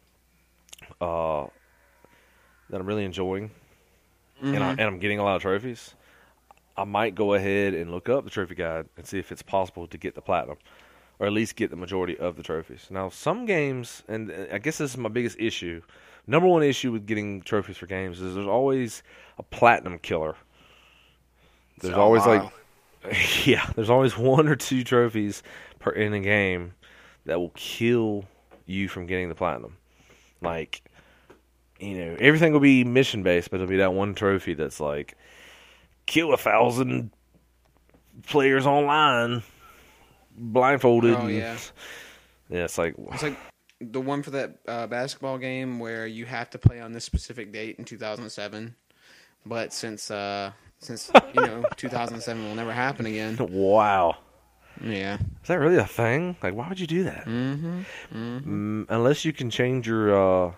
uh, that I'm really enjoying, and, I, and I'm getting a lot of trophies, I might go ahead and look up the trophy guide and see if it's possible to get the platinum, or at least get the majority of the trophies. Now, some games, and I guess this is my biggest issue, number one issue with getting trophies for games is there's always a platinum killer. There's Oh, always wow. like, yeah, there's always one or two trophies per in a game that will kill you from getting the platinum. Like, you know, everything will be mission based, but it'll be that one trophy that's like, kill a thousand players online blindfolded. Oh, and- yeah. yeah, it's like, It's like the one for that uh, basketball game where you have to play on this specific date in two thousand seven. But since uh, since you know two thousand seven will never happen again. wow. Yeah. Is that really a thing? Like, why would you do that? Mm-hmm. Mm-hmm. Mm, unless you can change your, uh,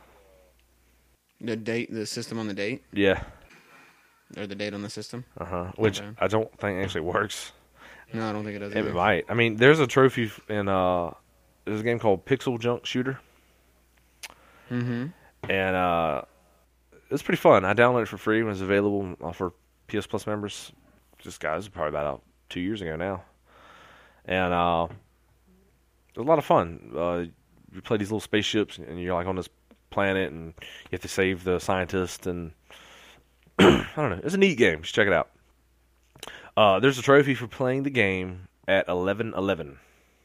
The date, the system on the date, yeah, or the date on the system. uh huh, which Okay. I don't think actually works. No, I don't think it does. It either. might. I mean, there's a trophy in uh, there's a game called Pixel Junk Shooter, Mm-hmm. and uh, it's pretty fun. I downloaded it for free when it was available uh, for P S Plus members. Just guys, probably about uh, two years ago now, and uh, it was a lot of fun. Uh, you play these little spaceships, and you're like on this planet, and you have to save the scientist. And I don't know, it's a neat game. Just check it out. Uh, there's a trophy for playing the game at eleven eleven.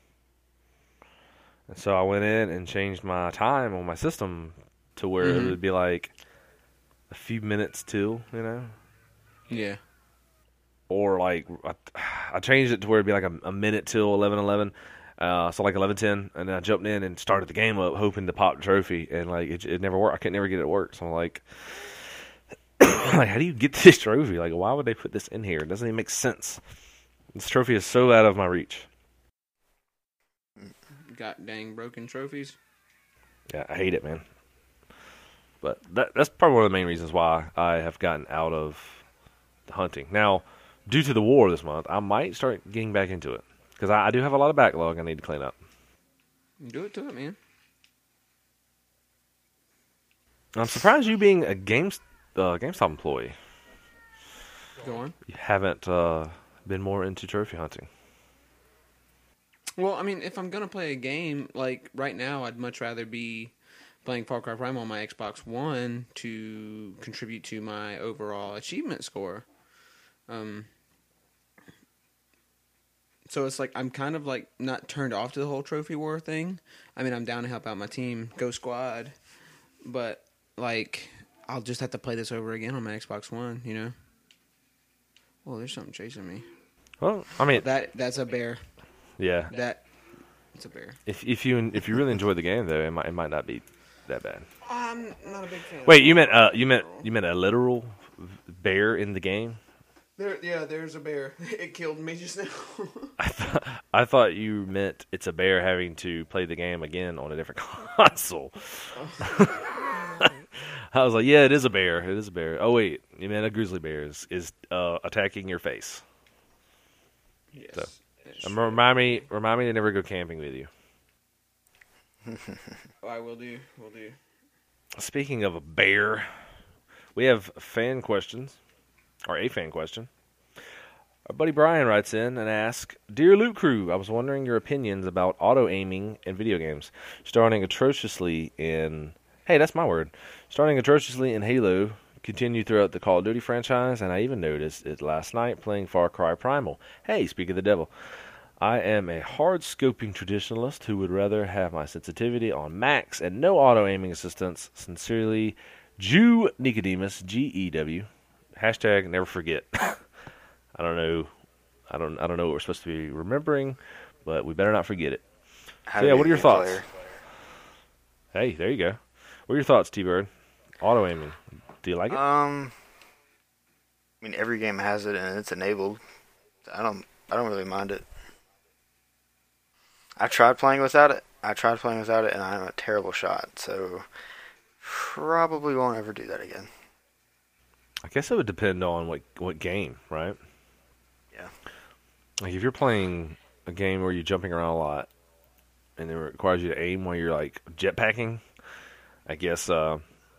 And so I went in and changed my time on my system to where Mhm. it would be like a few minutes till, you know, Yeah. or like I, I changed it to where it'd be like a, a minute till eleven eleven. Uh, so like eleven ten, and then I jumped in and started the game up, hoping to pop the trophy, and like it, it never worked. I could never get it to work. So I'm like, like, how do you get this trophy? Like, why would they put this in here? It doesn't even make sense. This trophy is so out of my reach. Got dang broken trophies. Yeah, I hate it, man. But that, that's probably one of the main reasons why I have gotten out of the hunting. Now, due to the war this month, I might start getting back into it. Because I, I do have a lot of backlog I need to clean up. Do it to it, man. I'm surprised you being a games uh, GameStop employee, Go on. you haven't uh, been more into trophy hunting. Well, I mean, if I'm gonna play a game, like right now, I'd much rather be playing Far Cry Primal on my Xbox One to contribute to my overall achievement score. Um, so it's like I'm kind of like not turned off to the whole trophy war thing. I mean, I'm down to help out my team, go squad, but like I'll just have to play this over again on my Xbox One, you know. Oh, there's something chasing me. Well, I mean, That that's a bear. yeah. That it's a bear. If if you if you really enjoy the game though, it might it might not be that bad. I'm not a big fan. Wait, you meant uh you meant you meant a literal bear in the game? There, yeah, there's a bear. It killed me just now. I thought I thought you meant it's a bear having to play the game again on a different console. I was like, yeah, it is a bear. It is a bear. Oh wait, you meant a grizzly bear is, is uh, attacking your face. Yes. So, It's Um, true. remind me, remind me to never go camping with you. Oh, I will do. Will do. Speaking of a bear, we have fan questions, or a fan question. Our buddy Brian writes in and asks, Dear Loot Crew, I was wondering your opinions about auto-aiming in video games. Starting atrociously in... Hey, that's my word. Starting atrociously in Halo, continue throughout the Call of Duty franchise, and I even noticed it last night playing Far Cry Primal. Hey, speak of the devil. I am a hard-scoping traditionalist who would rather have my sensitivity on max and no auto-aiming assistance. Sincerely, Jew Nicodemus, G E W. Hashtag never forget. I don't know. I don't. I don't know what we're supposed to be remembering, but we better not forget it. How So, to yeah, be what a are your good thoughts? player. Hey, there you go. What are your thoughts, T-Bird? Auto-aiming. Do you like it? Um, I mean, every game has it and it's enabled. I don't. I don't really mind it. I tried playing without it. I tried playing without it, and I'm a terrible shot. So probably won't ever do that again. I guess it would depend on what what game, right? Yeah. Like if you're playing a game where you're jumping around a lot, and it requires you to aim while you're like jetpacking, I guess uh,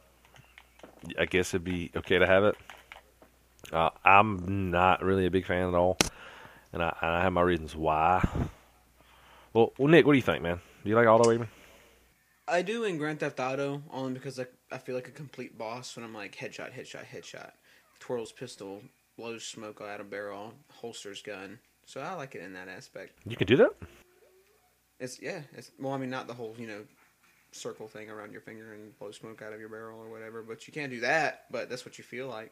I guess it'd be okay to have it. Uh, I'm not really a big fan at all, and I, I have my reasons why. Well, well, Nick, what do you think, man? Do you like auto aiming? I do in Grand Theft Auto only because I, I feel like a complete boss when I'm like headshot, headshot, headshot. Twirls pistol, blows smoke out of barrel, holsters gun. So I like it in that aspect. You can do that. It's yeah. It's well, I mean, not the whole you know circle thing around your finger and blow smoke out of your barrel or whatever. But you can't do that. But that's what you feel like.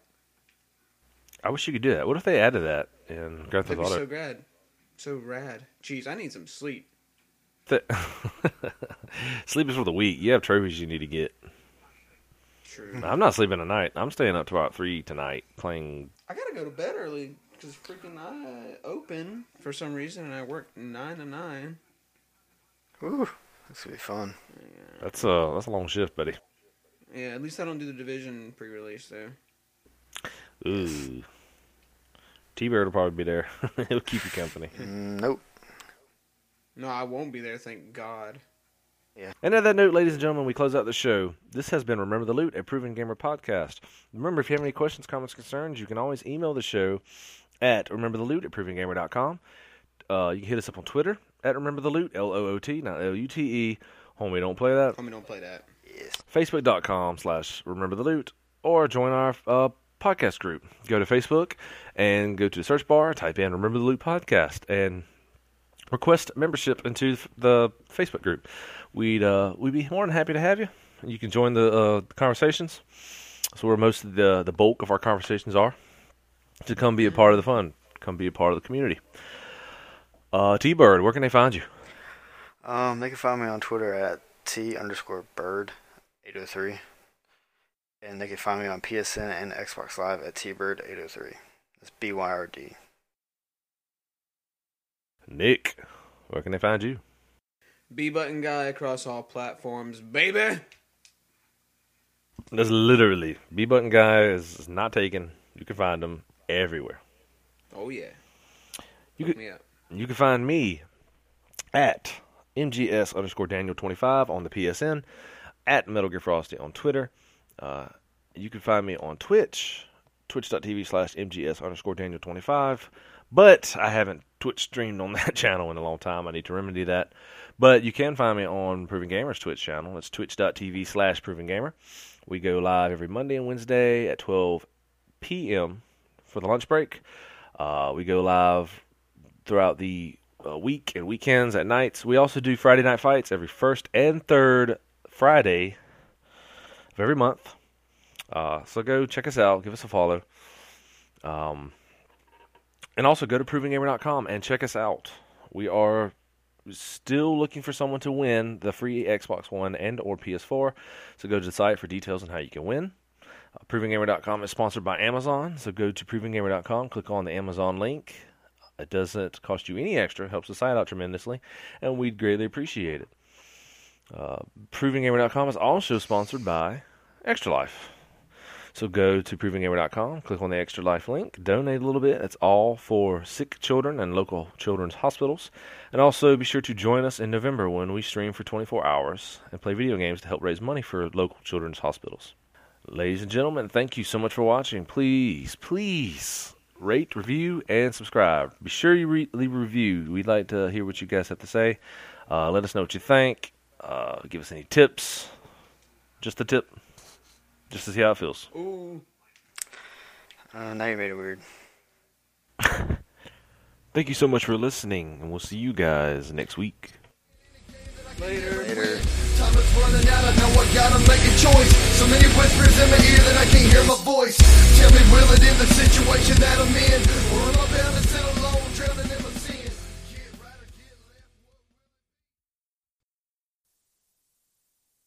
I wish you could do that. What if they added that in Grand Theft That'd be Auto? so rad, so rad. Jeez, I need some sleep. Th- Sleep is for the weak. You have trophies you need to get. True. I'm not sleeping tonight. I'm staying up to about three tonight playing. I gotta go to bed early because freaking I open for some reason and I work nine to nine. Woo, this will be fun. That's a that's a long shift, buddy. Yeah, at least I don't do the Division pre-release though. Ooh. T-Bird will probably be there. He'll keep you company. Mm, nope. No, I won't be there. Thank God. And at that note, ladies and gentlemen, we close out the show. This has been Remember the Loot, a Proven Gamer podcast. Remember, if you have any questions, comments, concerns, you can always email the show at remembertheloot at proven gamer dot com. Uh, you can hit us up on Twitter at remembertheloot, L O O T, not L U T E. Homie, don't play that. Homie, don't play that. Yes. Facebook.com slash Remember the Loot, or join our uh, podcast group. Go to Facebook and go to the search bar, type in Remember the Loot podcast, and request membership into the Facebook group. We'd uh, we'd be more than happy to have you. You can join the uh, conversations. That's where most of the the bulk of our conversations are. To come be a part of the fun, come be a part of the community. Uh, T-Bird, where can they find you? Um, they can find me on Twitter at T underscore bird eight oh three. And they can find me on P S N and Xbox Live at T bird eight oh three. That's B Y R D. Nick, where can they find you? B button guy across all platforms, baby. That's literally B button guy is, is not taken. You can find him everywhere. Oh yeah. You Hook can me up. you can find me at M G S underscore Daniel twenty five on the P S N, at Metal Gear Frosty on Twitter. Uh, You can find me on Twitch, twitch.tv slash mgs underscore Daniel25. But I haven't Twitch streamed on that channel in a long time. I need to remedy that. But you can find me on Proven Gamer's Twitch channel. It's twitch.tv slash Proven Gamer. We go live every Monday and Wednesday at twelve p.m. for the lunch break. Uh, we go live throughout the uh, week and weekends at nights. We also do Friday night fights every first and third Friday of every month. Uh, so go check us out. Give us a follow. Um... And also go to proven gamer dot com and check us out. We are still looking for someone to win the free Xbox One and or P S four. So go to the site for details on how you can win. Uh, proven gamer dot com is sponsored by Amazon. So go to proven gamer dot com, click on the Amazon link. It doesn't cost you any extra. It helps the site out tremendously. And we'd greatly appreciate it. Uh, proven gamer dot com is also sponsored by Extra Life. So go to proven gamer dot com, click on the Extra Life link, donate a little bit. It's all for sick children and local children's hospitals. And also be sure to join us in November when we stream for twenty-four hours and play video games to help raise money for local children's hospitals. Ladies and gentlemen, thank you so much for watching. Please, please rate, review, and subscribe. Be sure you re- leave a review. We'd like to hear what you guys have to say. Uh, let us know what you think. Uh, give us any tips. Just a tip. Just to see how it feels. Ooh. Uh, now you made it weird. Thank you so much for listening, and we'll see you guys next week. Later. Later. Time is running out, I know I gotta make a choice. So many whispers in my ear that I can't hear my voice. Tell me, will it end?